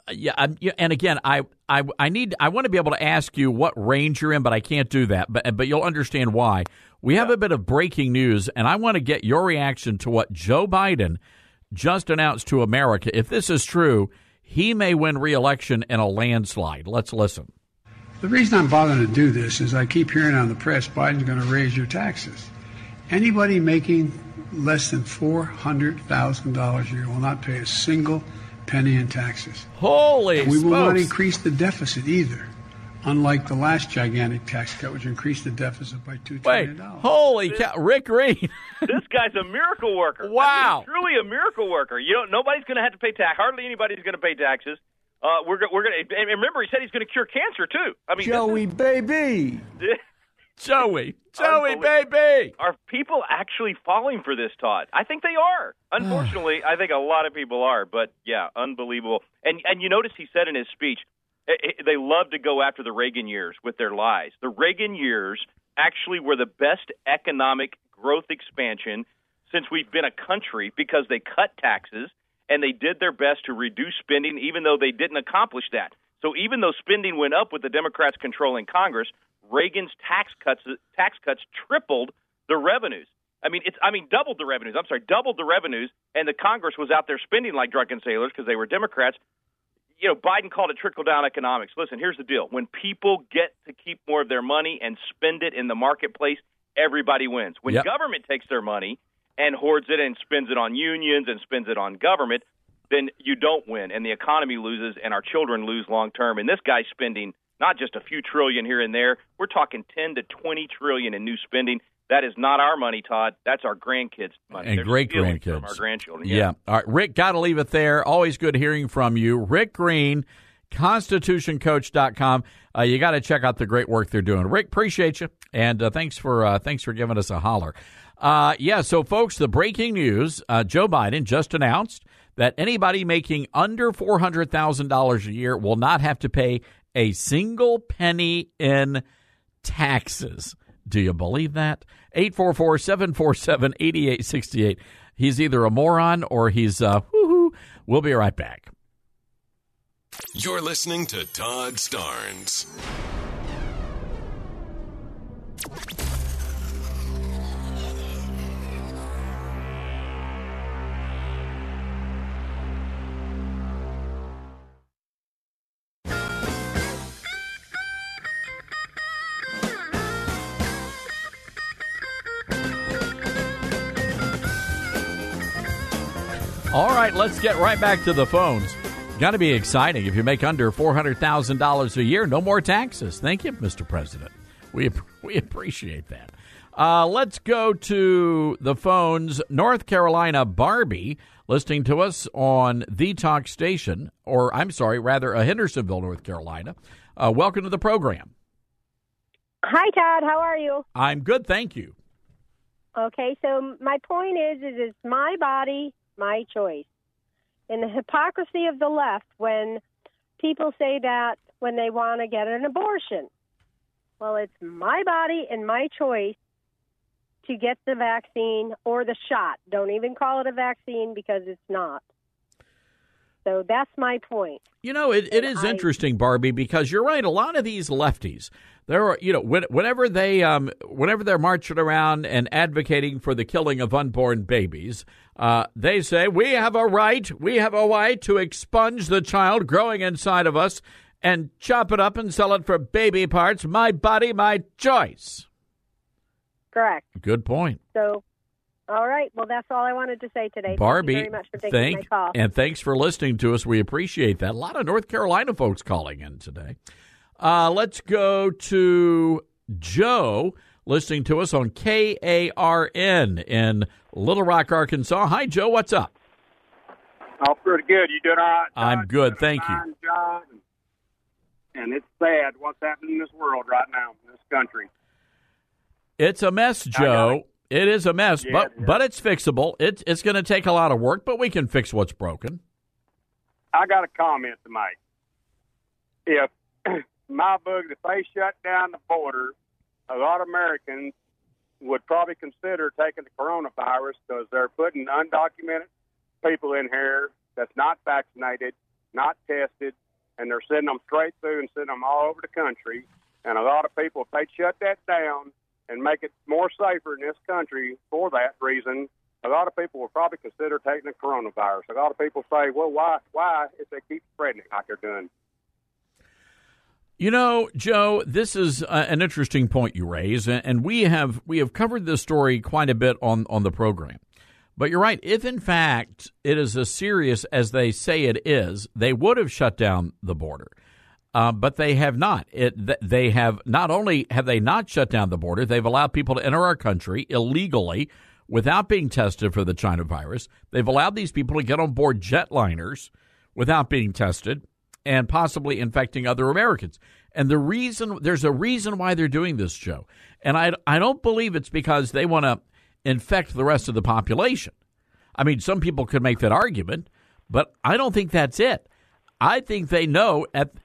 and again, I want to be able to ask you what range you're in, but I can't do that. But you'll understand why. We have a bit of breaking news, and I want to get your reaction to what Joe Biden just announced to America. If this is true, he may win re-election in a landslide. Let's listen. The reason I'm bothering to do this is I keep hearing on the press Biden's going to raise your taxes. Anybody making less than $400,000 a year will not pay a single penny in taxes. Holy smokes. We will not smokes. increase the deficit either, unlike the last gigantic tax cut, which increased the deficit by $2 trillion. Holy cow, Rick Green. This guy's a miracle worker. Wow. I mean, truly a miracle worker. Nobody's going to have to pay tax. Hardly anybody's going to pay taxes. We're going to, and remember, he said he's going to cure cancer too. I mean, Joey, baby. Joey, baby. Are people actually falling for this, Todd? I think they are. Unfortunately, I think a lot of people are. But yeah, unbelievable. And you notice he said in his speech, they love to go after the Reagan years with their lies. The Reagan years actually were the best economic growth expansion since we've been a country because they cut taxes and they did their best to reduce spending, even though they didn't accomplish that. So even though spending went up with the Democrats controlling Congress, Reagan's tax cuts tripled the revenues. Doubled the revenues. Doubled the revenues, and the Congress was out there spending like drunken sailors because they were Democrats. Biden called it trickle-down economics. Listen, here's the deal. When people get to keep more of their money and spend it in the marketplace, everybody wins. When government takes their money and hoards it and spends it on unions and spends it on government, then you don't win, and the economy loses, and our children lose long-term. And this guy's spending not just a few trillion here and there. We're talking 10 to 20 trillion in new spending. That is not our money, Todd. That's our grandkids' money. And great-grandkids. From our grandchildren. Yeah. All right, Rick, got to leave it there. Always good hearing from you. Rick Green, ConstitutionCoach.com. You got to check out the great work they're doing. Rick, appreciate you, and thanks for giving us a holler. So, folks, the breaking news, Joe Biden just announced that anybody making under $400,000 a year will not have to pay a single penny in taxes. Do you believe that? 844-747-8868. He's either a moron or he's woo-hoo. We'll be right back. You're listening to Todd Starnes. All right, let's get right back to the phones. Got to be exciting. If you make under $400,000 a year, no more taxes. Thank you, Mr. President. We appreciate that. Let's go to the phones. North Carolina, Barbie, listening to us on the Talk Station, Hendersonville, North Carolina. Welcome to the program. Hi, Todd. How are you? I'm good, thank you. Okay, so my point is it's my body, my choice. And the hypocrisy of the left when people say that when they want to get an abortion. Well, it's my body and my choice to get the vaccine or the shot. Don't even call it a vaccine because it's not. So that's my point. You know, it is interesting, Barbie, because you're right. A lot of these lefties, whenever they're marching around and advocating for the killing of unborn babies, they say we have a right to expunge the child growing inside of us and chop it up and sell it for baby parts. My body, my choice. Correct. Good point. So, all right. Well, that's all I wanted to say today. Barbie, thank you very much for taking my call. And thanks for listening to us. We appreciate that. A lot of North Carolina folks calling in today. Let's go to Joe listening to us on KARN in Little Rock, Arkansas. Hi, Joe. What's up? Oh, pretty good. You doing all right? I'm good. Thank you. Fine job. And it's sad what's happening in this world right now, in this country. It's a mess, Joe. It is a mess, Yeah, but it's fixable. It's going to take a lot of work, but we can fix what's broken. I got a comment to make. If if they shut down the border, a lot of Americans would probably consider taking the coronavirus because they're putting undocumented people in here that's not vaccinated, not tested, and they're sending them straight through and sending them all over the country. And a lot of people, if they shut that down and make it more safer in this country for that reason, a lot of people will probably consider taking the coronavirus. A lot of people say, well, why if they keep spreading it like they're doing? You know, Joe, this is an interesting point you raise, and we have covered this story quite a bit on the program. But you're right. If, in fact, it is as serious as they say it is, they would have shut down the border. But they have not. They have not only have they not shut down the border, they've allowed people to enter our country illegally without being tested for the China virus. They've allowed these people to get on board jetliners without being tested and possibly infecting other Americans. And there's a reason why they're doing this, Joe. And I don't believe it's because they want to infect the rest of the population. I mean, some people could make that argument, but I don't think that's it. I think they know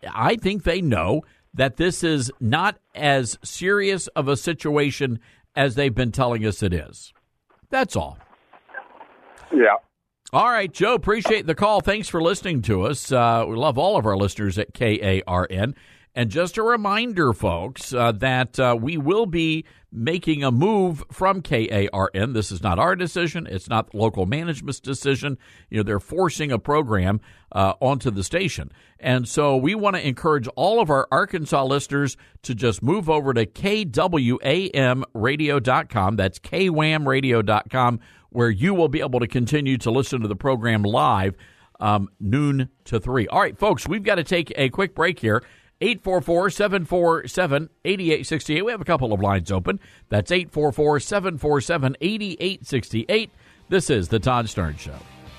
that this is not as serious of a situation as they've been telling us it is. That's all. Yeah. All right, Joe, appreciate the call. Thanks for listening to us. We love all of our listeners at KARN. And just a reminder, folks, that we will be making a move from KARN. This is not our decision. It's not local management's decision. You know, they're forcing a program onto the station. And so we want to encourage all of our Arkansas listeners to just move over to KWAMradio.com. That's KWAMradio.com, where you will be able to continue to listen to the program live noon to 3. All right, folks, we've got to take a quick break here. 844-747-8868. We have a couple of lines open. That's 844-747-8868. This is The Todd Stern Show.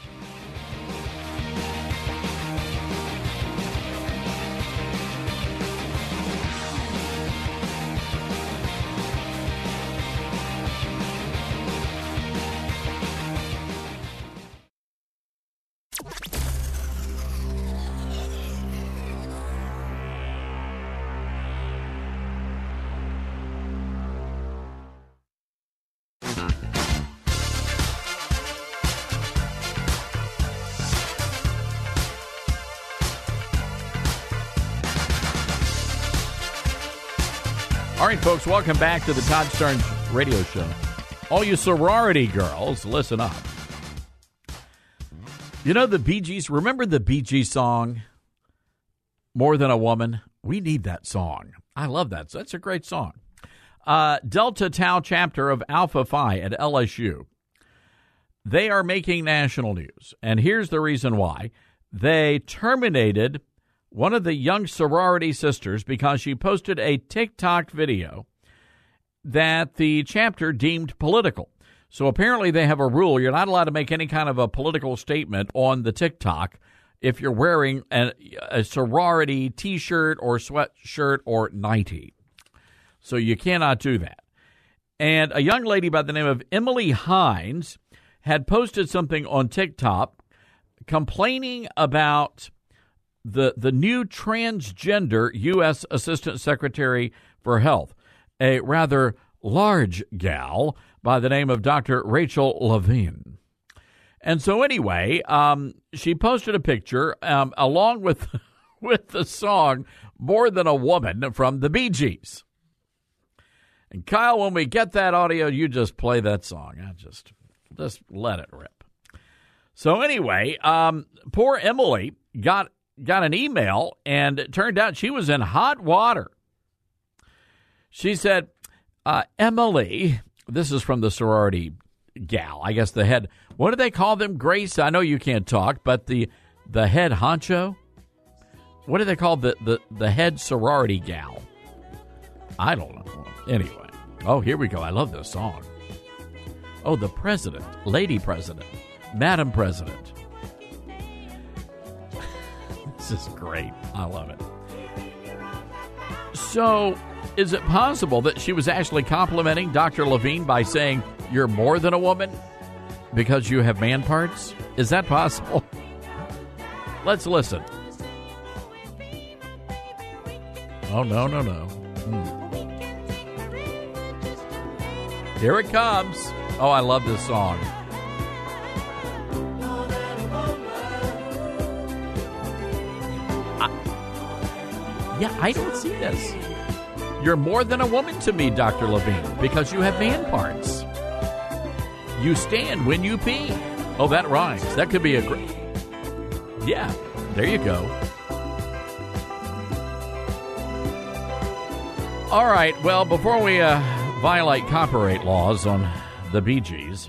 All right, folks, welcome back to the Todd Stern Radio Show. All you sorority girls, listen up. You know the Bee Gees, remember the Bee Gees song, More Than a Woman? We need that song. I love that. That's a great song. Delta Tau chapter of Alpha Phi at LSU. They are making national news, and here's the reason why. They terminated one of the young sorority sisters because she posted a TikTok video that the chapter deemed political. So apparently they have a rule. You're not allowed to make any kind of a political statement on the TikTok if you're wearing a sorority T-shirt or sweatshirt or nightie. So you cannot do that. And a young lady by the name of Emily Hines had posted something on TikTok complaining about the new transgender U.S. Assistant Secretary for Health, a rather large gal by the name of Dr. Rachel Levine. And so anyway, she posted a picture along with with the song More Than a Woman from the Bee Gees. And Kyle, when we get that audio, you just play that song. Just let it rip. So anyway, poor Emily got an email, and it turned out she was in hot water. She said, Emily, this is from the sorority gal, I guess the head, what do they call them, Grace? I know you can't talk, but the head honcho? What do they call the head sorority gal? I don't know. Anyway. Oh, here we go. I love this song. Oh, the president, lady president, madam president. This is great. I love it. So, is it possible that she was actually complimenting Dr. Levine by saying, you're more than a woman because you have man parts? Is that possible? Let's listen. Oh, no. Here it comes. Oh, I love this song. I don't see this. You're more than a woman to me, Dr. Levine, because you have man parts. You stand when you pee. Oh, that rhymes. That could be a great... Yeah, there you go. All right, well, before we violate copyright laws on the Bee Gees,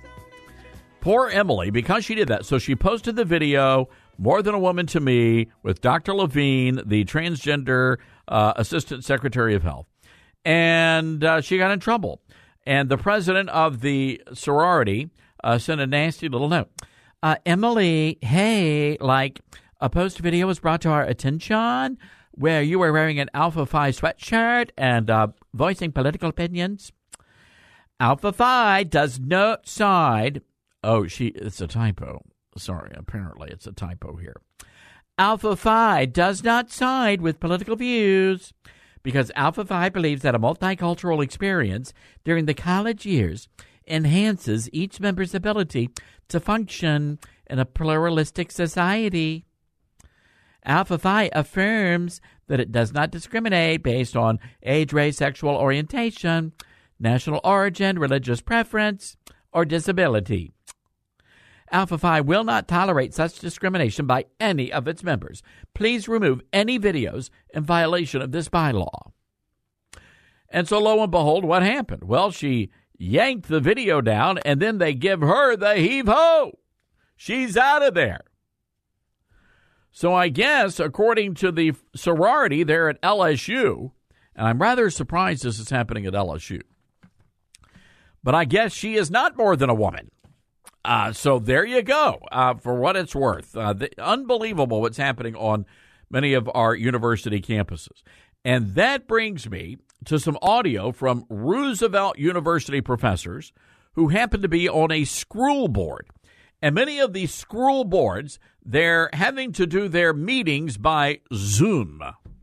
poor Emily, because she did that, so she posted the video, More Than a Woman to Me, with Dr. Levine, the transgender Assistant Secretary of Health. And she got in trouble. And the president of the sorority sent a nasty little note. Emily, hey, a post video was brought to our attention where you were wearing an Alpha Phi sweatshirt and voicing political opinions. Alpha Phi does not side. Oh, it's a typo. Sorry, apparently it's a typo here. Alpha Phi does not side with political views because Alpha Phi believes that a multicultural experience during the college years enhances each member's ability to function in a pluralistic society. Alpha Phi affirms that it does not discriminate based on age, race, sexual orientation, national origin, religious preference, or disability. Alpha Phi will not tolerate such discrimination by any of its members. Please remove any videos in violation of this bylaw. And so lo and behold, what happened? Well, she yanked the video down, and then they give her the heave-ho. She's out of there. So I guess, according to the sorority there at LSU, and I'm rather surprised this is happening at LSU, but I guess she is not more than a woman. So there you go, for what it's worth. Unbelievable what's happening on many of our university campuses. And that brings me to some audio from Roosevelt University professors who happen to be on a scroll board. And many of these scroll boards, they're having to do their meetings by Zoom.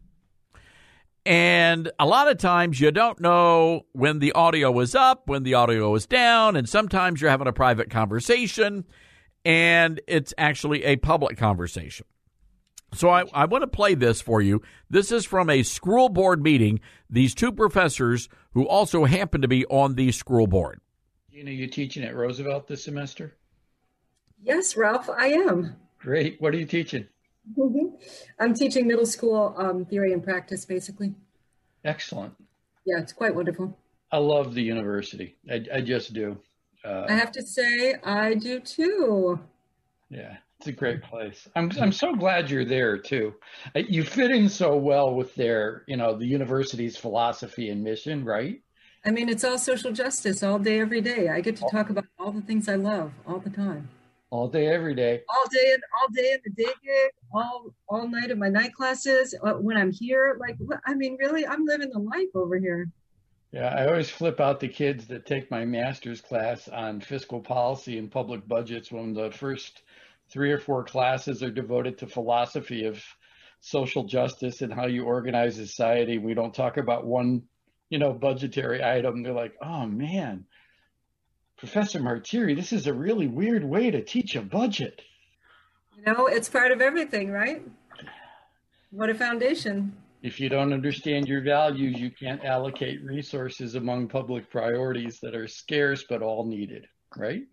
And a lot of times you don't know when the audio is up, when the audio is down, and sometimes you're having a private conversation, and it's actually a public conversation. So I want to play this for you. This is from a scroll board meeting, these two professors who also happen to be on the scroll board. Gina, you teaching at Roosevelt this semester? Yes, Ralph, I am. Great. What are you teaching? I'm teaching middle school theory and practice, basically. Excellent. Yeah, it's quite wonderful. I love the university. I just do. I have to say, I do too. Yeah, it's a great place. I'm so glad you're there too. You fit in so well with their, the university's philosophy and mission, right? I mean, it's all social justice all day, every day. I get to talk about all the things I love all the time. All day, every day. All day in the day gig, all night at my night classes. When I'm here, really, I'm living the life over here. Yeah, I always flip out the kids that take my master's class on fiscal policy and public budgets when the first 3 or 4 classes are devoted to philosophy of social justice and how you organize society. We don't talk about one, budgetary item. They're like, oh man, Professor Martiri, this is a really weird way to teach a budget. You know, it's part of everything, right? What a foundation. If you don't understand your values, you can't allocate resources among public priorities that are scarce but all needed, right?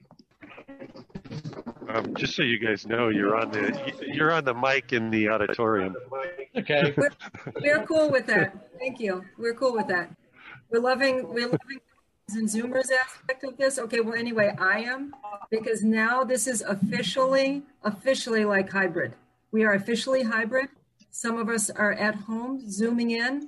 Just so you guys know, you're on the mic in the auditorium. Okay. We're cool with that. Thank you. We're cool with that. We're loving the Zoomers aspect of this. Okay, well, anyway, I am, because now this is officially like hybrid. We are officially hybrid. Some of us are at home Zooming in.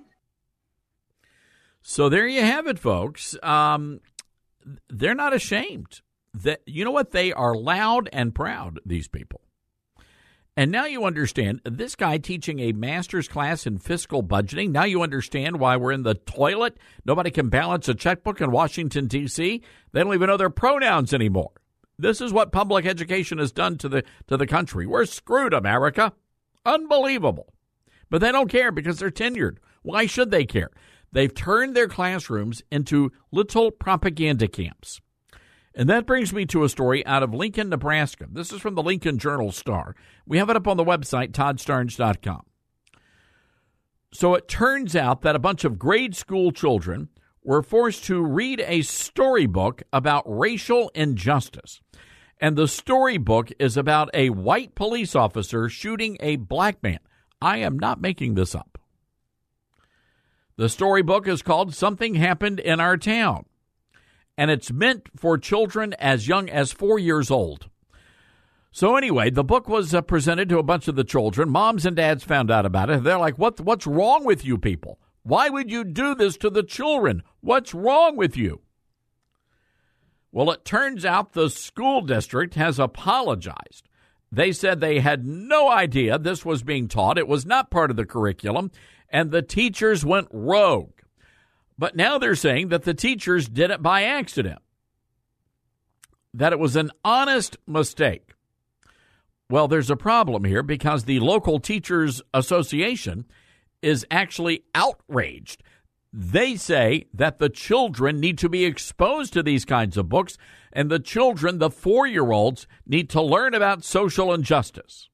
So there you have it, folks. They're not ashamed. You know what? They are loud and proud, these people. And now you understand, this guy teaching a master's class in fiscal budgeting, now you understand why we're in the toilet. Nobody can balance a checkbook in Washington, D.C. They don't even know their pronouns anymore. This is what public education has done to the country. We're screwed, America. Unbelievable. But they don't care because they're tenured. Why should they care? They've turned their classrooms into little propaganda camps. And that brings me to a story out of Lincoln, Nebraska. This is from the Lincoln Journal-Star. We have it up on the website, toddstarnes.com. So it turns out that a bunch of grade school children were forced to read a storybook about racial injustice. And the storybook is about a white police officer shooting a black man. I am not making this up. The storybook is called Something Happened in Our Town. And it's meant for children as young as 4 years old. So anyway, the book was presented to a bunch of the children. Moms and dads found out about it. They're like, what's wrong with you people? Why would you do this to the children? What's wrong with you? Well, it turns out the school district has apologized. They said they had no idea this was being taught. It was not part of the curriculum, and the teachers went rogue. But now they're saying that the teachers did it by accident, that it was an honest mistake. Well, there's a problem here because the local teachers association is actually outraged. They say that the children need to be exposed to these kinds of books, and the children, the 4-year-olds, need to learn about social injustice.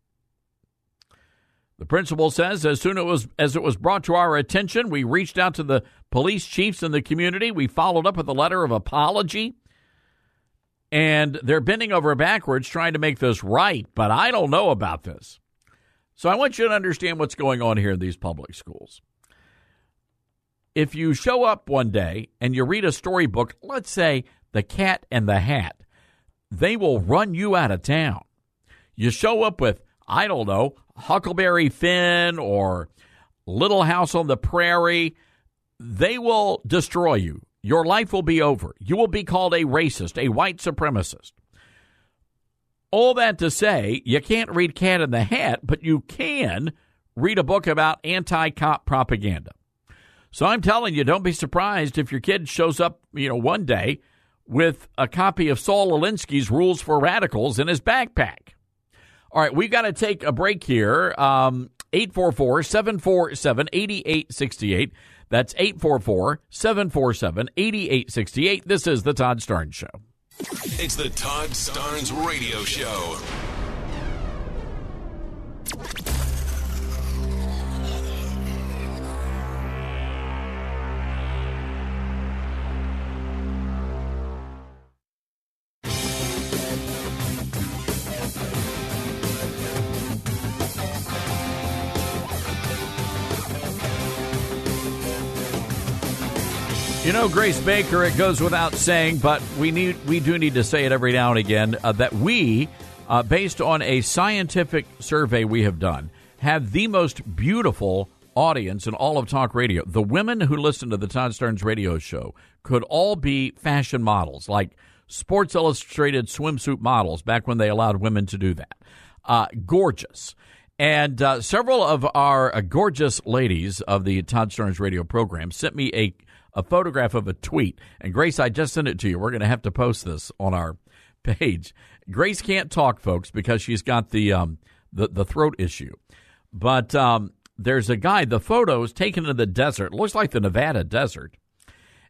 The principal says as soon as it was brought to our attention, we reached out to the police chiefs in the community. We followed up with a letter of apology. And they're bending over backwards trying to make this right, but I don't know about this. So I want you to understand what's going on here in these public schools. If you show up one day and you read a storybook, let's say The Cat and the Hat, they will run you out of town. You show up with, I don't know, Huckleberry Finn or Little House on the Prairie, they will destroy you. Your life will be over. You will be called a racist, a white supremacist. All that to say, you can't read Cat in the Hat, but you can read a book about anti-cop propaganda. So I'm telling you, don't be surprised if your kid shows up, one day with a copy of Saul Alinsky's Rules for Radicals in his backpack. All right, we've got to take a break here. 844-747-8868. That's 844-747-8868. This is the Todd Starnes Show. It's the Todd Starnes Radio Show. Grace Baker, it goes without saying, but we do need to say it every now and again, that we, based on a scientific survey we have done, have the most beautiful audience in all of talk radio. The women who listen to the Todd Starnes Radio Show could all be fashion models, like Sports Illustrated swimsuit models, back when they allowed women to do that. Gorgeous. And several of our gorgeous ladies of the Todd Starnes Radio program sent me a photograph of a tweet. And Grace, I just sent it to you. We're going to have to post this on our page. Grace can't talk, folks, because she's got the throat issue. But there's a guy, the photo is taken in the desert. It looks like the Nevada desert.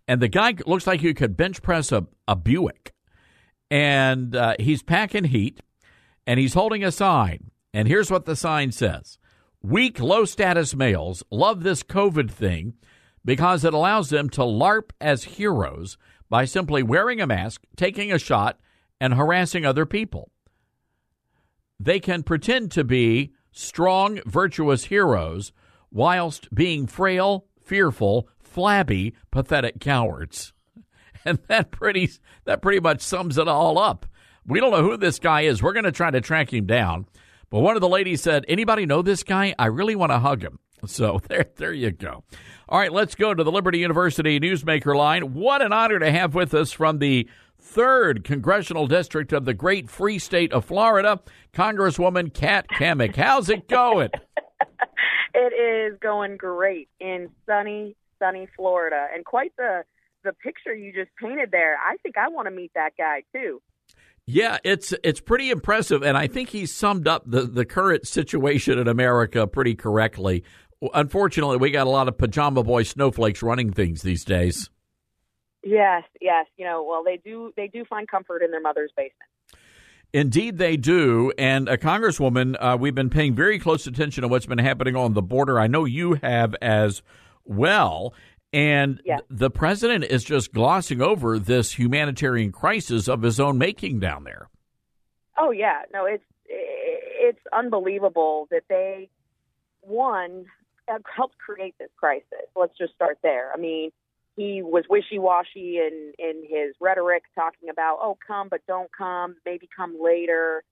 And the guy looks like he could bench press a Buick. And he's packing heat, and he's holding a sign. And here's what the sign says. Weak, low-status males love this COVID thing because it allows them to LARP as heroes by simply wearing a mask, taking a shot, and harassing other people. They can pretend to be strong, virtuous heroes whilst being frail, fearful, flabby, pathetic cowards. And that pretty much sums it all up. We don't know who this guy is. We're going to try to track him down. But one of the ladies said, anybody know this guy? I really want to hug him. So there you go. All right, let's go to the Liberty University Newsmaker line. What an honor to have with us from the 3rd Congressional District of the great free state of Florida, Congresswoman Kat Cammack. How's it going? It is going great in sunny Florida. And quite the picture you just painted there. I think I want to meet that guy, too. Yeah, it's pretty impressive, and I think he summed up the current situation in America pretty correctly. Unfortunately, we got a lot of pajama boy snowflakes running things these days. Yes. Well, they do find comfort in their mother's basement. Indeed, they do. And Congresswoman, we've been paying very close attention to what's been happening on the border. I know you have as well. And the president is just glossing over this humanitarian crisis of his own making down there. Oh, yeah. No, it's unbelievable that they, helped create this crisis. Let's just start there. I mean, he was wishy-washy in his rhetoric, talking about, oh, come, but don't come, maybe come later,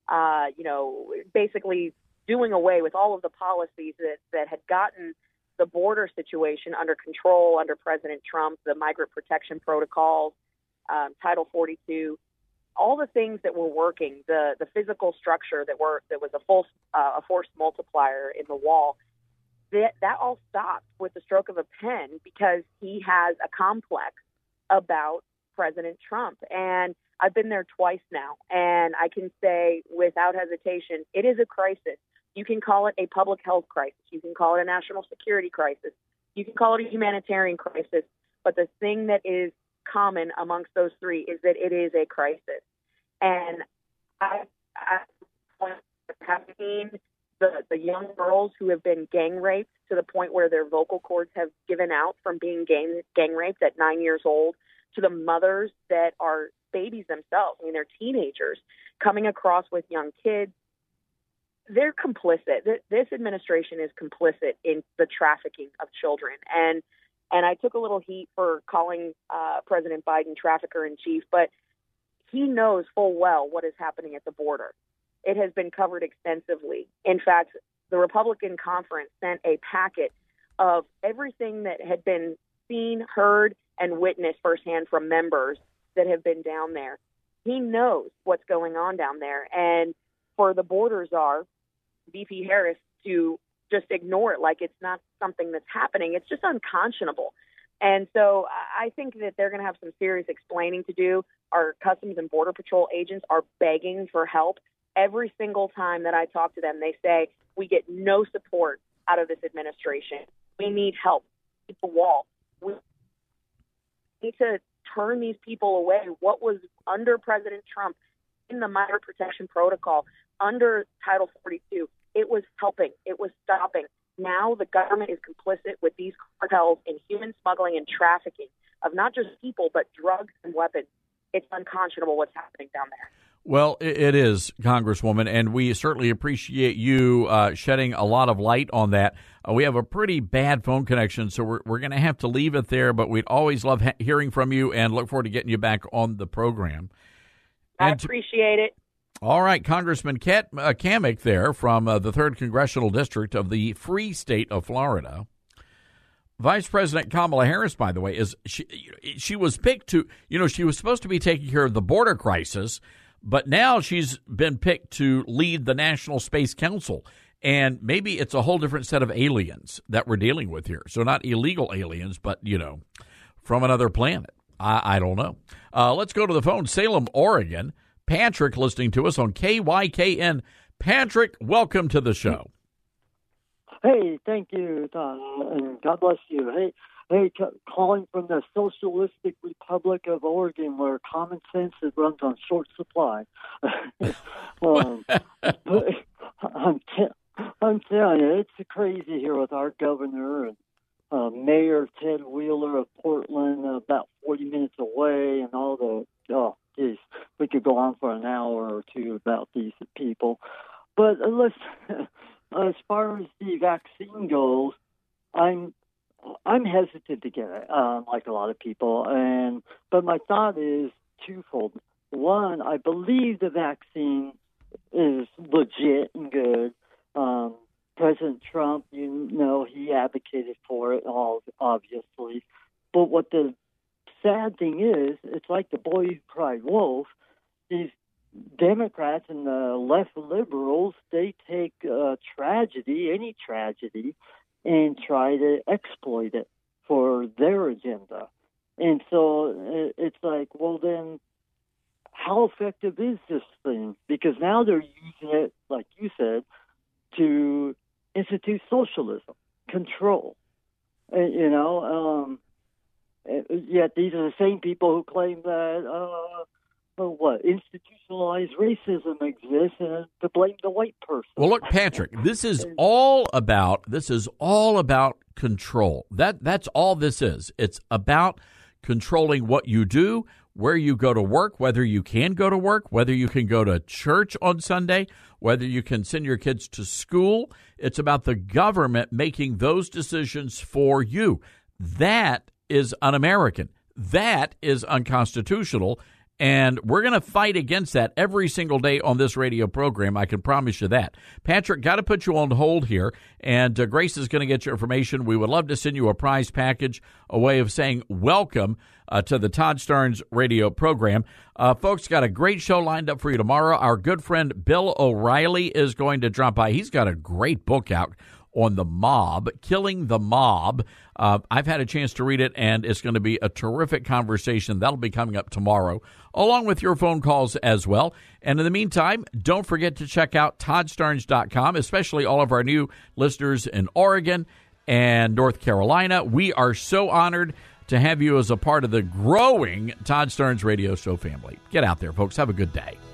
basically doing away with all of the policies that had gotten the border situation under control under President Trump, the migrant protection protocols, Title 42, all the things that were working, the physical structure that was a force multiplier in the wall, that all stopped with the stroke of a pen because he has a complex about President Trump. And I've been there twice now, and I can say without hesitation, it is a crisis. You can call it a public health crisis. You can call it a national security crisis. You can call it a humanitarian crisis. But the thing that is common amongst those three is that it is a crisis. And I have seen the young girls who have been gang raped to the point where their vocal cords have given out from being gang raped at 9 years old, to the mothers that are babies themselves. I mean, they're teenagers coming across with young kids. They're complicit. This administration is complicit in the trafficking of children. And I took a little heat for calling President Biden trafficker in chief, but he knows full well what is happening at the border. It has been covered extensively. In fact, the Republican conference sent a packet of everything that had been seen, heard, and witnessed firsthand from members that have been down there. He knows what's going on down there. And for the border czar, VP Harris, to just ignore it like it's not something that's happening, it's just unconscionable. And so I think that they're going to have some serious explaining to do. Our Customs and Border Patrol agents are begging for help. Every single time that I talk to them, they say, we get no support out of this administration. We need help. It's a wall. We need to turn these people away. What was under President Trump in the migrant protection protocol, under Title 42, it was helping. It was stopping. Now the government is complicit with these cartels in human smuggling and trafficking of not just people, but drugs and weapons. It's unconscionable what's happening down there. Well, it is, Congresswoman, and we certainly appreciate you shedding a lot of light on that. We have a pretty bad phone connection, so we're going to have to leave it there, but we'd always love hearing from you and look forward to getting you back on the program. I appreciate it. All right, Congressman Kat Cammack there from the 3rd Congressional District of the free state of Florida. Vice President Kamala Harris, by the way, she was picked to, she was supposed to be taking care of the border crisis, but now she's been picked to lead the National Space Council. And maybe it's a whole different set of aliens that we're dealing with here. So not illegal aliens, but, from another planet. I don't know. Let's go to the phone. Salem, Oregon. Patrick listening to us on KYKN. Patrick, welcome to the show. Hey, thank you, Tom, and God bless you. Hey, Hey, calling from the Socialistic Republic of Oregon, where common sense runs on short supply. I'm telling you, it's crazy here with our governor and Mayor Ted Wheeler of Portland, about 40 minutes away, and all the, oh, geez, we could go on for an hour or two about these people. But as far as the vaccine goes, I'm hesitant to get it, like a lot of people, but my thought is twofold. One, I believe the vaccine is legit and good. President Trump, he advocated for it, obviously. But what the sad thing is, it's like the boy who cried wolf. These Democrats and the left liberals, they take tragedy, any tragedy, and try to exploit it for their agenda. And so it's like, well, then how effective is this thing? Because now they're using it, like you said, to institute socialism, control. Yet these are the same people who claim that, institutionalized racism exists and to blame the white person. Well, look, Patrick, this is all about control. That's all this is. It's about controlling what you do, where you go to work, whether you can go to work, whether you can go to church on Sunday, whether you can send your kids to school. It's about the government making those decisions for you. That is un-American. That is unconstitutional. And we're going to fight against that every single day on this radio program. I can promise you that. Patrick, got to put you on hold here. And Grace is going to get your information. We would love to send you a prize package, a way of saying welcome to the Todd Starnes radio program. Folks, got a great show lined up for you tomorrow. Our good friend Bill O'Reilly is going to drop by. He's got a great book out on the mob, Killing the Mob. I've had a chance to read it, and it's going to be a terrific conversation. That'll be coming up tomorrow, along with your phone calls as well. And in the meantime, don't forget to check out ToddStarnes.com, especially all of our new listeners in Oregon and North Carolina. We are so honored to have you as a part of the growing Todd Starnes radio show family. Get out there, folks. Have a good day.